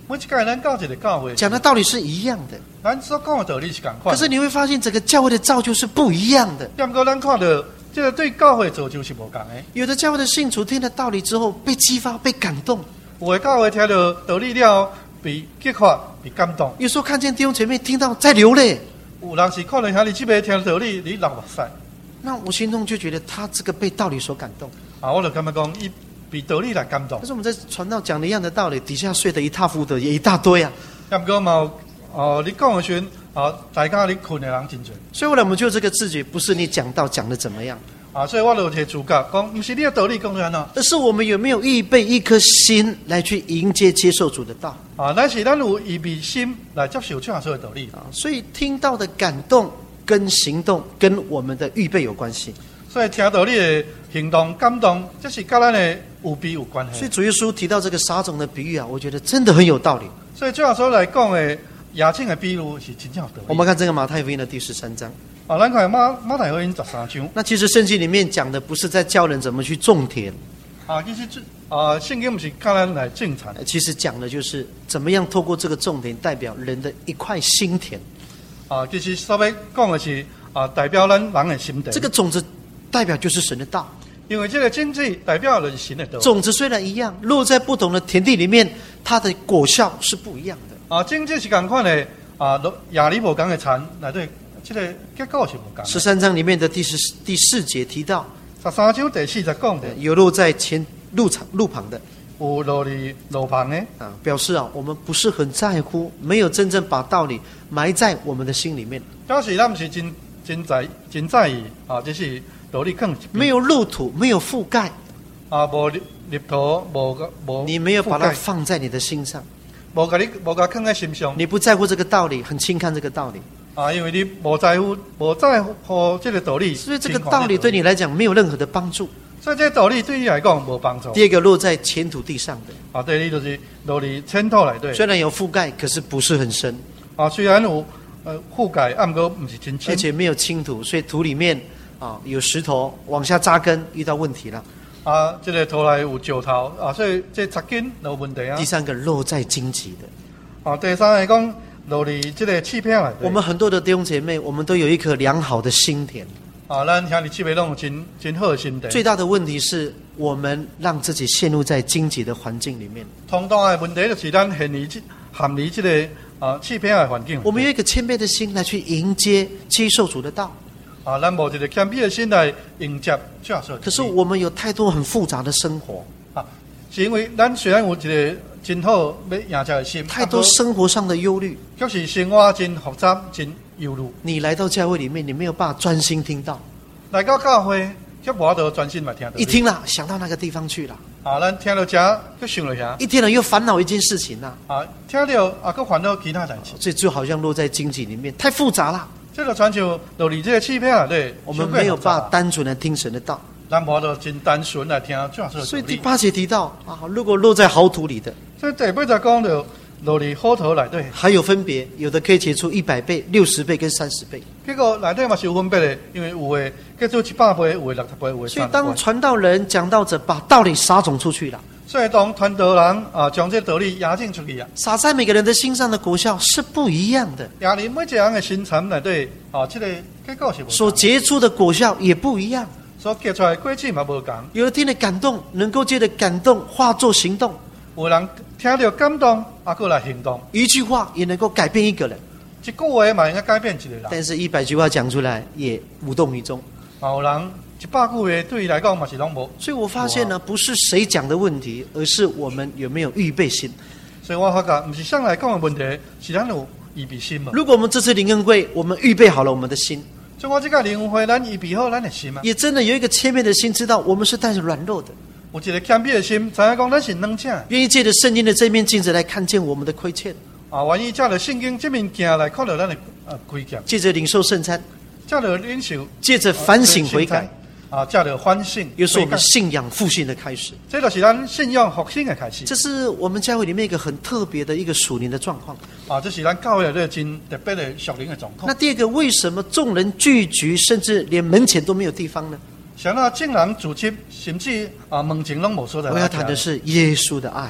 每一届咱到一个教会， 讲的道理是一样的， 咱所讲的道理是共款。 可是你会发现，整个教会的造就是不一样的。 不过咱看到，这个对教会造就是无共的。 有的教会的信徒听了道理之后被激发、被感动； 有的教会听到道理了，被激发、被感动。 有时候看见弟兄姐妹听到在流泪， 有人是可能兄弟姊妹听到道理，你流目屎。 那我心中就觉得他这个被道理所感动。 我就感觉讲，伊被道理来感动。 可是我们在传道讲的一样的道理，底下睡得一塌糊涂也一大堆啊。 不过嘛，你讲的时候，大家你困的人真多。 所以后来我们就这个自觉，不是你讲道讲的怎么样所以我就提主角讲，不是你的道理讲出来喏， 而是我们有没有预备一颗心来去迎接、接受主的道但是咱有预备心来接受这样说的道理所以听到的感动跟行动跟我们的预备有关系。 所以听道理的行动感动，这是跟咱的有必有关系。 所以主耶稣提到这个撒种的比喻我觉得真的很有道理。 所以这样说来讲的亚庆的比喻是真正有道理。 我们看这个马太福音的第13章咱看马太福音13章。 那其实圣经里面讲的不是在教人怎么去种田其实圣经不是教咱来种田， 其实讲的就是怎么样透过这个种田代表人的一块心田其实所要讲的是代表咱人的心田。 这个种子代表就是神的道， 因为这个经济代表了神的道。 种子虽然一样，落在不同的田地里面，它的果效是不一样的经济是同款的亚里无同的田内底，这个结果是无同。 13章里面的第4节提到 13章第4节讲的， 有落在前路旁的， 有落在路旁的表示我们不是很在乎，没有真正把道理埋在我们的心里面。 表示咱不是真在意这是道理更没有入土，没有覆盖无立土，无你没有把它放在你的心上， 无甲放在心上， 你不在乎这个道理，很轻看这个道理因为你无在乎这个道理， 所以这个道理对你来讲没有任何的帮助。 所以这个道理对你来讲无帮助。 第二个落在浅土地上的第二就是落在浅土内底， 虽然有覆盖，可是不是很深虽然有覆盖，不过不是真深， 而且没有倾土，所以土里面有石头往下扎根，遇到问题了这个土内有石头所以这扎根有问题第三个落在荆棘的第三个讲落在这个刺片内底。 我们很多的弟兄姐妹，我们都有一颗良好的心田咱兄弟姊妹拢有真好的心田。 最大的问题是我们让自己陷入在荆棘的环境里面。 同当的问题就是咱陷离这个刺片的环境。 我们有一个谦卑的心来去迎接、接受主的道咱无一个谦卑的心来迎接这样说。 可是我们有太多很复杂的生活是因为咱虽然有一个真好要迎接的心， 太多生活上的忧虑， 就是生活真复杂、真忧虑。 你来到教会里面，你没有办法专心听到。 来到教会，却无法度专心来听到。 一听了，想到那个地方去了咱听到这，就想了遐。 一听了又烦恼一件事情听到佫烦恼其他代志。 所以就好像落在荆棘里面，太复杂了。 这个传球落在这个刺片内底， 我们没有办法单纯的听神的道。 咱无法度真单纯来听这样说。 所以第8节提到如果落在好土里的， 所以第8节讲到落在好土内底， 还有分别，有的可以结出100倍、60倍跟30倍。 结果内底嘛是有分别的，因为有的结出100倍，有的60倍，有的30倍。 所以当传道人、讲道者把道理撒种出去了， 所以当传道人将这道理压进出去撒在每个人的心上的果效是不一样的。 压在每一个人的心肠内底这个结果是不同， 所结出的果效也不一样。 所结出来的果子嘛无同。 有的听了感动，能够借着感动化作行动； 有人听到感动，过来行动。 一句话也能够改变一个人， 一句话嘛应该改变一个人。 但是100句话讲出来也无动于衷。 有人100句话对伊来讲嘛是拢无。 所以我发现呢，不是谁讲的问题，而是我们有没有预备心。 所以我发觉，不是上来讲的问题，是咱有预备心嘛。 如果我们这次灵恩会，我们预备好了我们的心。 所以我这个灵恩会，咱预备好咱的心嘛。 也真的有一个谦卑的心，知道我们是带着软弱的。 有一个谦卑的心，知影讲咱是软者。 愿意借着圣经的这面镜子来看见我们的亏欠。 愿意借着圣经这面镜来看到咱的亏欠。 借着领受圣餐， 借着领受， 借着反省悔改。 借着反省， 又是我们信仰复兴的开始。 这就是咱信仰复兴的开始。 这是我们教会里面一个很特别的一个属灵的状况。 这是咱教会的真特别的属灵的状况。 那第二个，为什么众人聚集，甚至连门前都没有地方呢？ 想到众人聚集，甚至门前拢无所在。 我要谈的是耶稣的爱。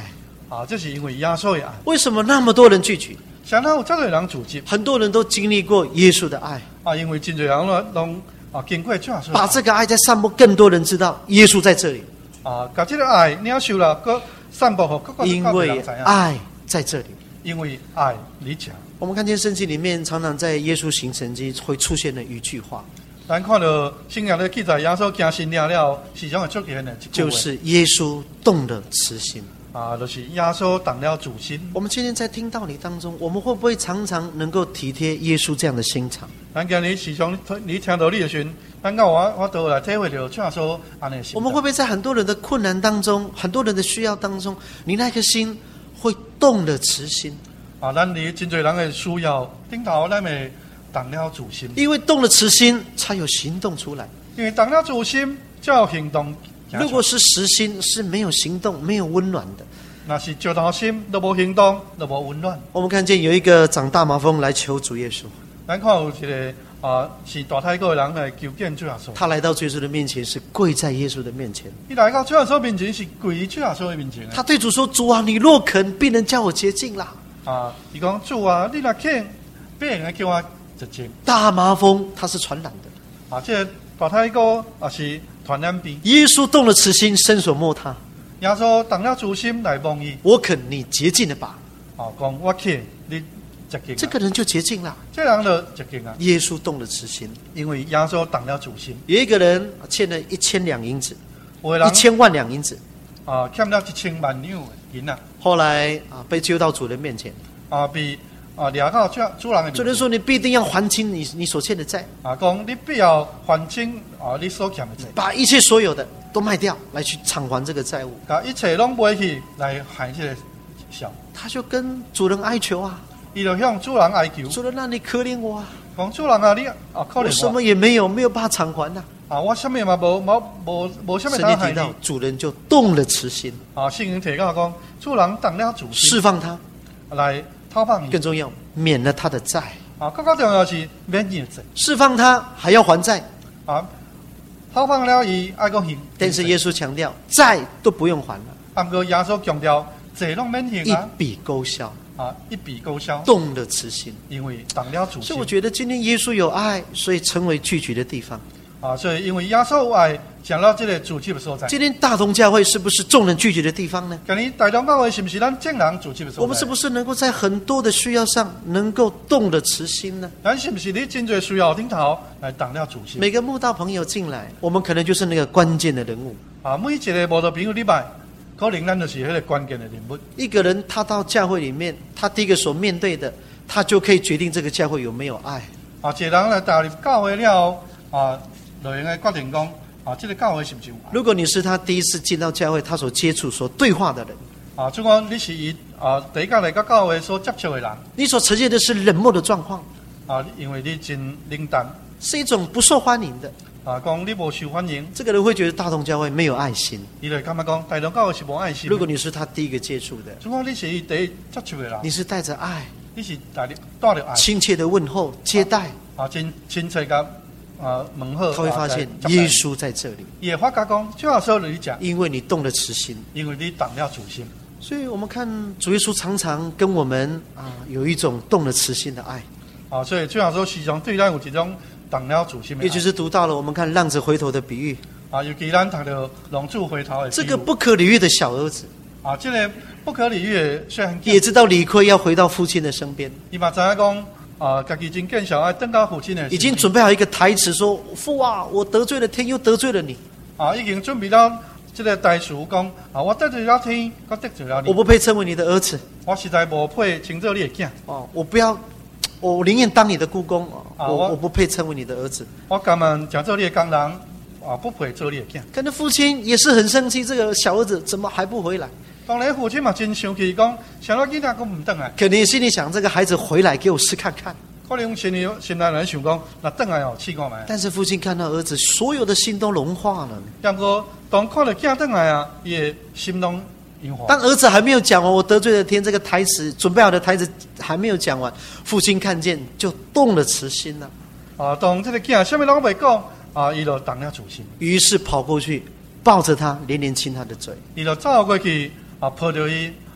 啊，这是因为耶稣的爱。 为什么那么多人拒绝？ 谁有这多人拒绝？ 很多人都经历过耶稣的爱， 啊，因为真侪人拢经过主耶稣。 把这个爱再散播，更多人知道耶稣在这里。 啊，把这个爱领受了，搁散播给各个因为爱在这里。 因为爱你讲。 我们看见圣经里面常常在耶稣行神迹会出现的一句话， 咱看到圣经的记载，耶稣行神了，时常会出现的一句话， 就是耶稣动了慈心。 啊，就是耶稣动了主心。 我们今天在听道理当中，我们会不会常常能够体贴耶稣这样的心肠？ 咱今日时常你听到你的时候，咱到我都来体会到主耶稣安尼心。 我们会不会在很多人的困难当中，很多人的需要当中，你那颗心会动了慈心？ 啊，咱离真侪人的需要顶头，咱会动了主心。 因为动了慈心，才有行动出来。 因为动了主心，才有行动。 如果是实心，是没有行动、没有温暖的。 那是石头心，都无行动，都无温暖。 我们看见有一个长大麻风来求主耶稣， 咱看有一个是大太哥的人来求见主耶稣。 他来到主耶稣的面前，是跪在耶稣的面前。 伊来到主耶稣面前，是跪主耶稣的面前。 他对主说：“主啊，你若肯，必能叫我洁净啦。” 啊，伊讲主啊，你若肯，必然叫我洁净。 大麻风它是传染的。 啊，这个大太哥也是传染病。 耶稣动了慈心，伸手摸他。 耶稣动了主心来摸伊。 我肯，你洁净了吧。 啊，讲我肯，你洁净。 这个人就洁净了。 这人就洁净啊。 耶稣动了慈心， 因为耶稣动了主心。 有一个人欠了1000两银子 ，1000 万两银子。 啊，欠了1000万两银啊。 后来被揪到主人面前。 被抓到主人的面前。 主人说：“你必定要还清你所欠的债。” 啊，讲你必要还清你所欠的债。 把一切所有的都卖掉，来去偿还这个债务。 把一切拢卖去来还这个小。 他就跟主人哀求啊， 伊就向主人哀求。 主人啊，你可怜我啊！ 讲主人啊，你可怜我。 我什么也没有，没有办法偿还呐。 啊，我什么嘛无什么神提到，主人就动了慈心。 啊，圣经提到讲，主人动了主心， 释放他， 来讨放伊。 更重要，免了他的债。 啊，更加重要是免伊的债。 释放他还要还债。 啊，讨放了伊爱讲还。 但是耶稣强调，债都不用还了。 不过耶稣强调，债拢免还啊， 一笔勾销。 啊，一笔勾销， 动了慈心， 因为动了主心。 所以我觉得今天耶稣有爱，所以成为聚集的地方。 啊，所以因为耶稣有爱，讲到这个主集的所在。 今天大同教会是不是众人聚集的地方呢？ 今天大同教会是不是咱众人主集的所在？ 我们是不是能够在很多的需要上能够动了慈心呢？ 咱是不是你真侪需要顶头来动了主心？ 每个慕道朋友进来，我们可能就是那个关键的人物。 啊，每一个慕道朋友礼拜。可能咱就是那个关键的人物。 一个人他到教会里面，他第一个所面对的，他就可以决定这个教会有没有爱。 啊，一个人来踏入教会了，啊，就应该决定讲，啊，这个教会是不是有爱？ 如果你是他第一次进到教会，他所接触、所对话的人， 啊，就讲你是第一个来到教会所接触的人， 你所呈现的是冷漠的状况， 啊，因为你真冷淡， 是一种不受欢迎的。 啊，讲你无受欢迎， 这个人会觉得大同教会没有爱心。 伊就感觉讲大同教会是无爱心。 如果你是他第一个接触的， 就讲你是第一接触的人， 你是带着爱， 你是带着爱， 亲切的问候接待， 真亲切甲问候， 他会发现耶稣在这里， 也发觉讲就要说你讲， 因为你动了慈心， 因为你动了主心。 所以我们看主耶稣常常跟我们有一种动了慈心的爱。 啊，所以就要说时常对咱有一种。动了主心的爱， 也就是读到了我们看浪子回头的比喻啊，尤其咱读到浪子回头的这个不可理喻的小儿子啊，这个不可理喻的虽然也知道理亏要回到父亲的身边， 伊嘛知影讲啊，家己真见小爱登到父亲的， 已经准备好一个台词说：“父啊，我得罪了天，又得罪了你。” 啊，已经准备到这个台词讲啊，我得罪了天，我得罪了你， 我不配称为你的儿子， 我实在无配称作你的囝哦，我宁愿当你的雇工，我不配称为你的儿子。 我甘愿讲做你的工人，啊，不配做你的囝。 可能父亲也是很生气，这个小儿子怎么还不回来？ 当然，父亲嘛真生气，讲想到囡仔讲唔等来。 可能心里想，这个孩子回来给我试看看。 可能心里人想讲，那等来哦，试看卖。 但是父亲看到儿子，所有的心都融化了。 不过当看到囝等来啊，也心中。 当儿子还没有讲完，我得罪了天这个台词准备好的台词还没有讲完，父亲看见就动了慈心了。 啊，当这个囝什么拢未讲啊，伊就动了主心。 于是跑过去抱着他，连连亲他的嘴。 伊就走过去啊，抱着伊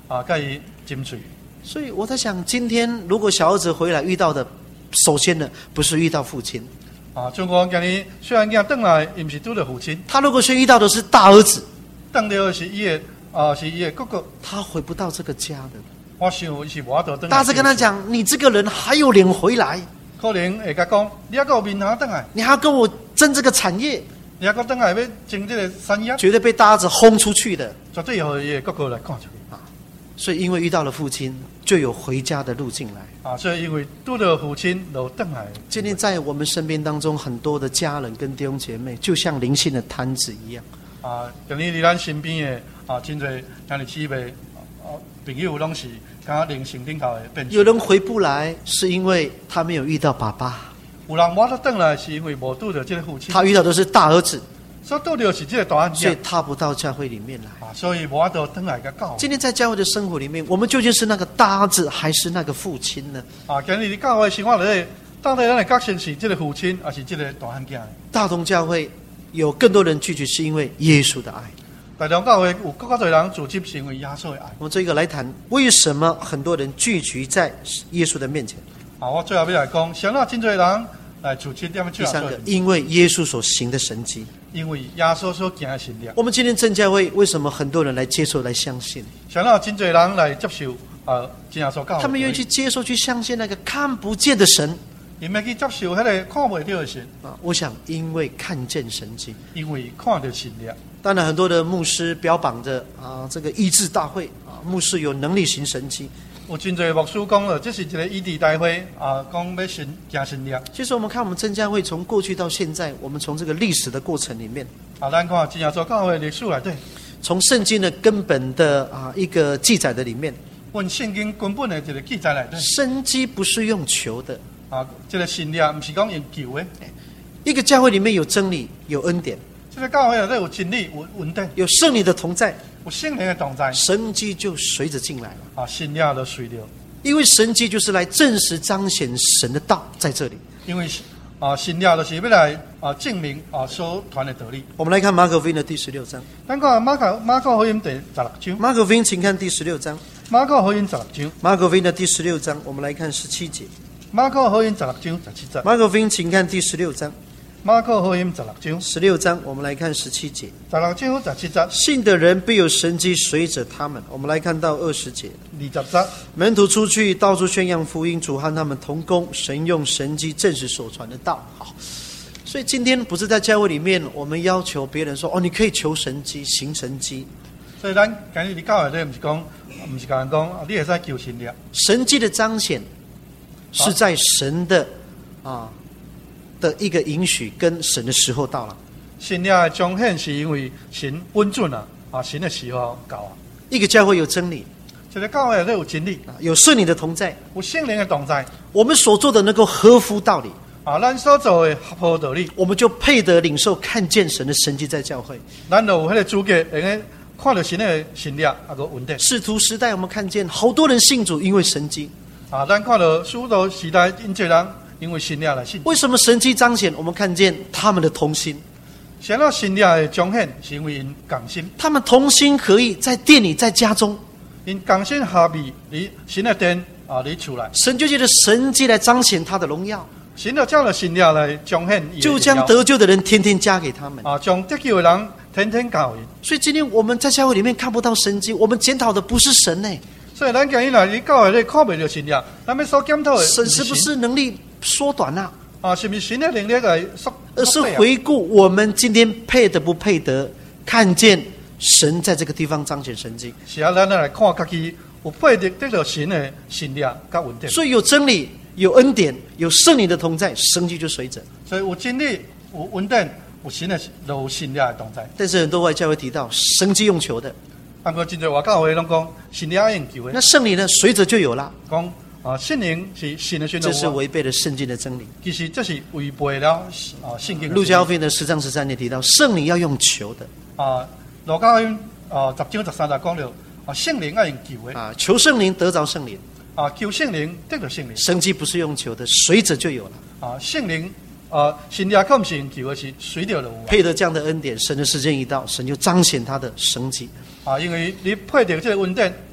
甲伊斟水。 所以我在想，今天如果小儿子回来遇到的，首先呢不是遇到父亲， 像我今日虽然囝转来，伊毋是拄着父亲， 他如果先遇到的是大儿子， 转到是伊的是伊的哥哥， 他回不到这个家的。 我想伊是无法度转来。 大儿子跟他讲：“你这个人还有脸回来？ 可能会甲讲，你还有面通转来， 你还要跟我争这个产业？” 你还转来要争这个产业， 绝对被大儿子轰出去的。 绝对由伊的哥哥来赶出去。 所以因为遇到了父亲，就有回家的路进来。 所以因为拄着父亲就转来。 今天在我们身边当中，很多的家人跟弟兄姐妹，就像灵性的摊子一样。 今日伫咱身边的真侪兄弟姊妹朋友，拢是敢灵性顶头的变。 有人回不来，是因为他没有遇到爸爸； 有人无得转来，是因为无拄着这个父亲。 他遇到的是大儿子， 所以拄着是这个大案件， 所以他不到教会里面来。 所以无法度转来甲教。 今天在教会的生活里面，我们究竟是那个大儿子，还是那个父亲呢？ 今日伫教会生活里，到底咱的角色是这个父亲，还是这个大案件？ 大同教会有更多人聚集，是因为耶稣的爱。 大同教会有更加多人组织，是因为耶稣的爱。 我们这个来谈，为什么很多人聚集在耶稣的面前？ 我最后要来讲，想到真多人来组织点样去。 第三个，因为耶稣所行的神迹。 因为耶稣所行的神迹。 我们今天正教会为什么很多人来接受、来相信？ 想到真多人来接受真耶稣教会。 他们愿意去接受、去相信那个看不见的神。 因要去接受迄个看不到的神。 我想，因为看见神迹， 因为看到神迹。 当然，很多的牧师标榜着这个医治大会牧师有能力行神迹。 有真侪牧师讲了，这是一个医治大会讲要行神迹。 其实我们看我们真教会从过去到现在，我们从这个历史的过程里面， 咱看真耶稣教会历史内底， 从圣经的根本的一个记载的里面， 阮圣经根本的一个记载内底， 神迹不是用求的这个神迹不是讲用求的。 一个教会里面有真理，有恩典。 这个教会内底有真理，有恩典， 有圣灵的同在， 有圣灵的同在， 神迹就随着进来了。 神迹就随着。 因为神迹就是来证实彰显神的道在这里。 因为神迹就是要来证明所传的道理。 我们来看马可福音的第16章。 咱看马可福音第16章。 马可福音，请看第16章。 马可福音16章。 马可福音的第16章，我们来看17节。 马可福音16章17节。 马可福音，请看第16章。 马可福音 16章，我们来看17节。 16章17节。 信的人必有神迹随着他们。我们来看到20节。 20节。 门徒出去到处宣扬福音，主和他们同工，神用神迹证实所传的道。好，所以今天不是在教会里面，我们要求别人说你可以求神迹、行神迹。 所以咱今日伫教会里，不是讲人讲你会使求神迹。 神迹的彰显是在神的的一个允许跟神的时候到了。 神迹的彰显是因为神稳准神的时候到一个教会有真理， 这个教会内有真理， 有圣灵的同在， 有圣灵的同在。 我们所做的能够合乎道理咱所做的合乎道理， 我们就配得领受看见神的神迹在教会。 咱就有迄个资格，能够看到神的神迹个稳定。 使徒时代我们看见好多人信主，因为神迹咱看到使徒时代因这人因为神迹来信。 为什么神迹彰显？我们看见他们的同心。 想到神迹的彰显，是因为因同心。 他们同心合意，在店里，在家中， 因同心合意伫神的殿伫厝内。 神就借着神迹来彰显他的荣耀。 神就照着神迹来彰显， 就将得救的人天天加给他们将得救的人天天教因。 所以今天我们在教会里面看不到神迹，我们检讨的不是神呢。 所以咱今日来伫教会里看不到神迹，咱要所检讨的神是不是能力缩短是不是神的能力来缩？ 而是回顾我们今天配得不配得，看见神在这个地方彰显神迹。 是咱来看自己有配得得到神的神力甲稳定。 所以有真理，有恩典，有圣灵的同在，神迹就随着。 所以有真理，有稳定，有神的有神力的同在。 但是很多外教会提到神迹用求的， 不过真侪外教会拢讲神力用求的。 那圣灵呢，随着就有了。 讲圣灵是神的宣导， 这是违背了圣经的真理。 其实这是违背了圣经。 路加福音的10章13节提到，圣灵要用求的。 路加福音10章13节讲了，圣灵要用求的。 求圣灵得着圣灵。 求圣灵得到圣灵。 神迹不是用求的，随着就有了。 圣灵神力可不是用求的，是随着就有。 配得这样的恩典，神的时间一到，神就彰显他的神迹。 因为你配得这个恩典，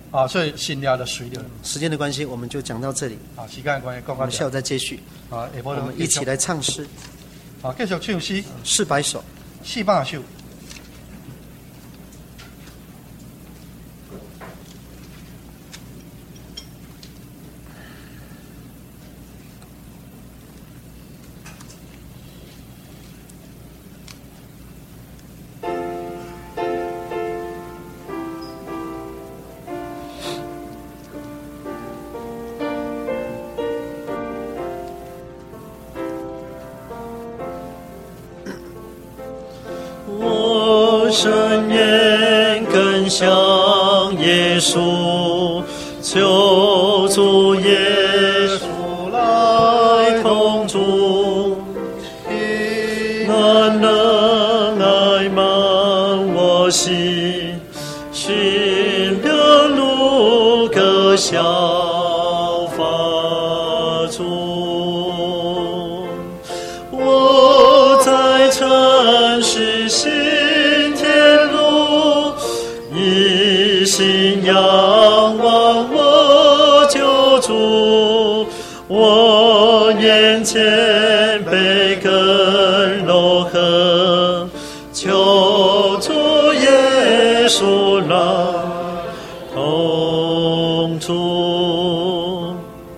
啊，所以新亚的水了。 时间的关系，我们就讲到这里。 啊，时间的关系，讲到这。 我们下午再接续。 啊，下晡我们一起来唱诗。 啊，继续唱诗。 400首。 400首。 深愿更像耶稣，求主耶稣来同住，难能爱满我心，寻的路各效法主。我在城市心一心仰望我救主，我眼前被更柔和，求主耶稣来同住，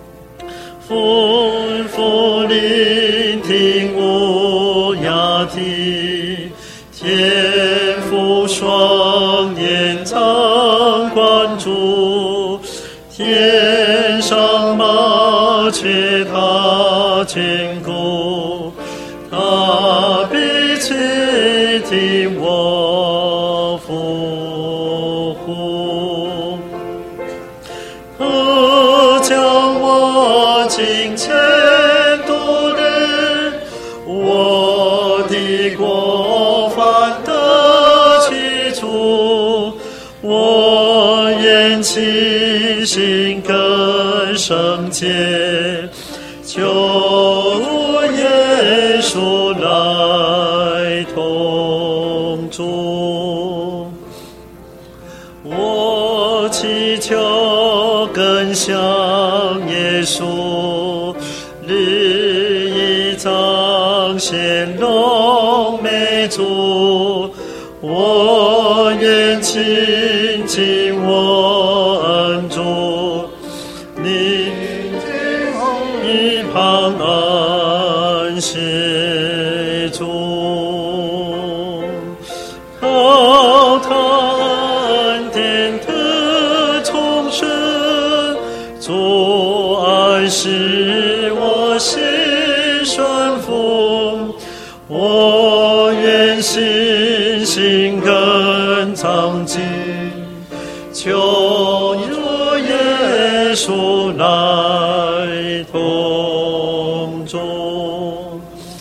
丰富聆听无涯的天父双眼常关注，天上麻雀他眷顾，他必垂听我呼呼，将我金钱度日，我的过犯得去除，我眼清心更圣洁，求耶稣来同住。我祈求更像耶稣，日益彰显荣美主，我愿亲近我恩主，你一旁安歇主，靠他恩典的重生，主爱使我心顺服，我愿信心更长进，求主耶稣来同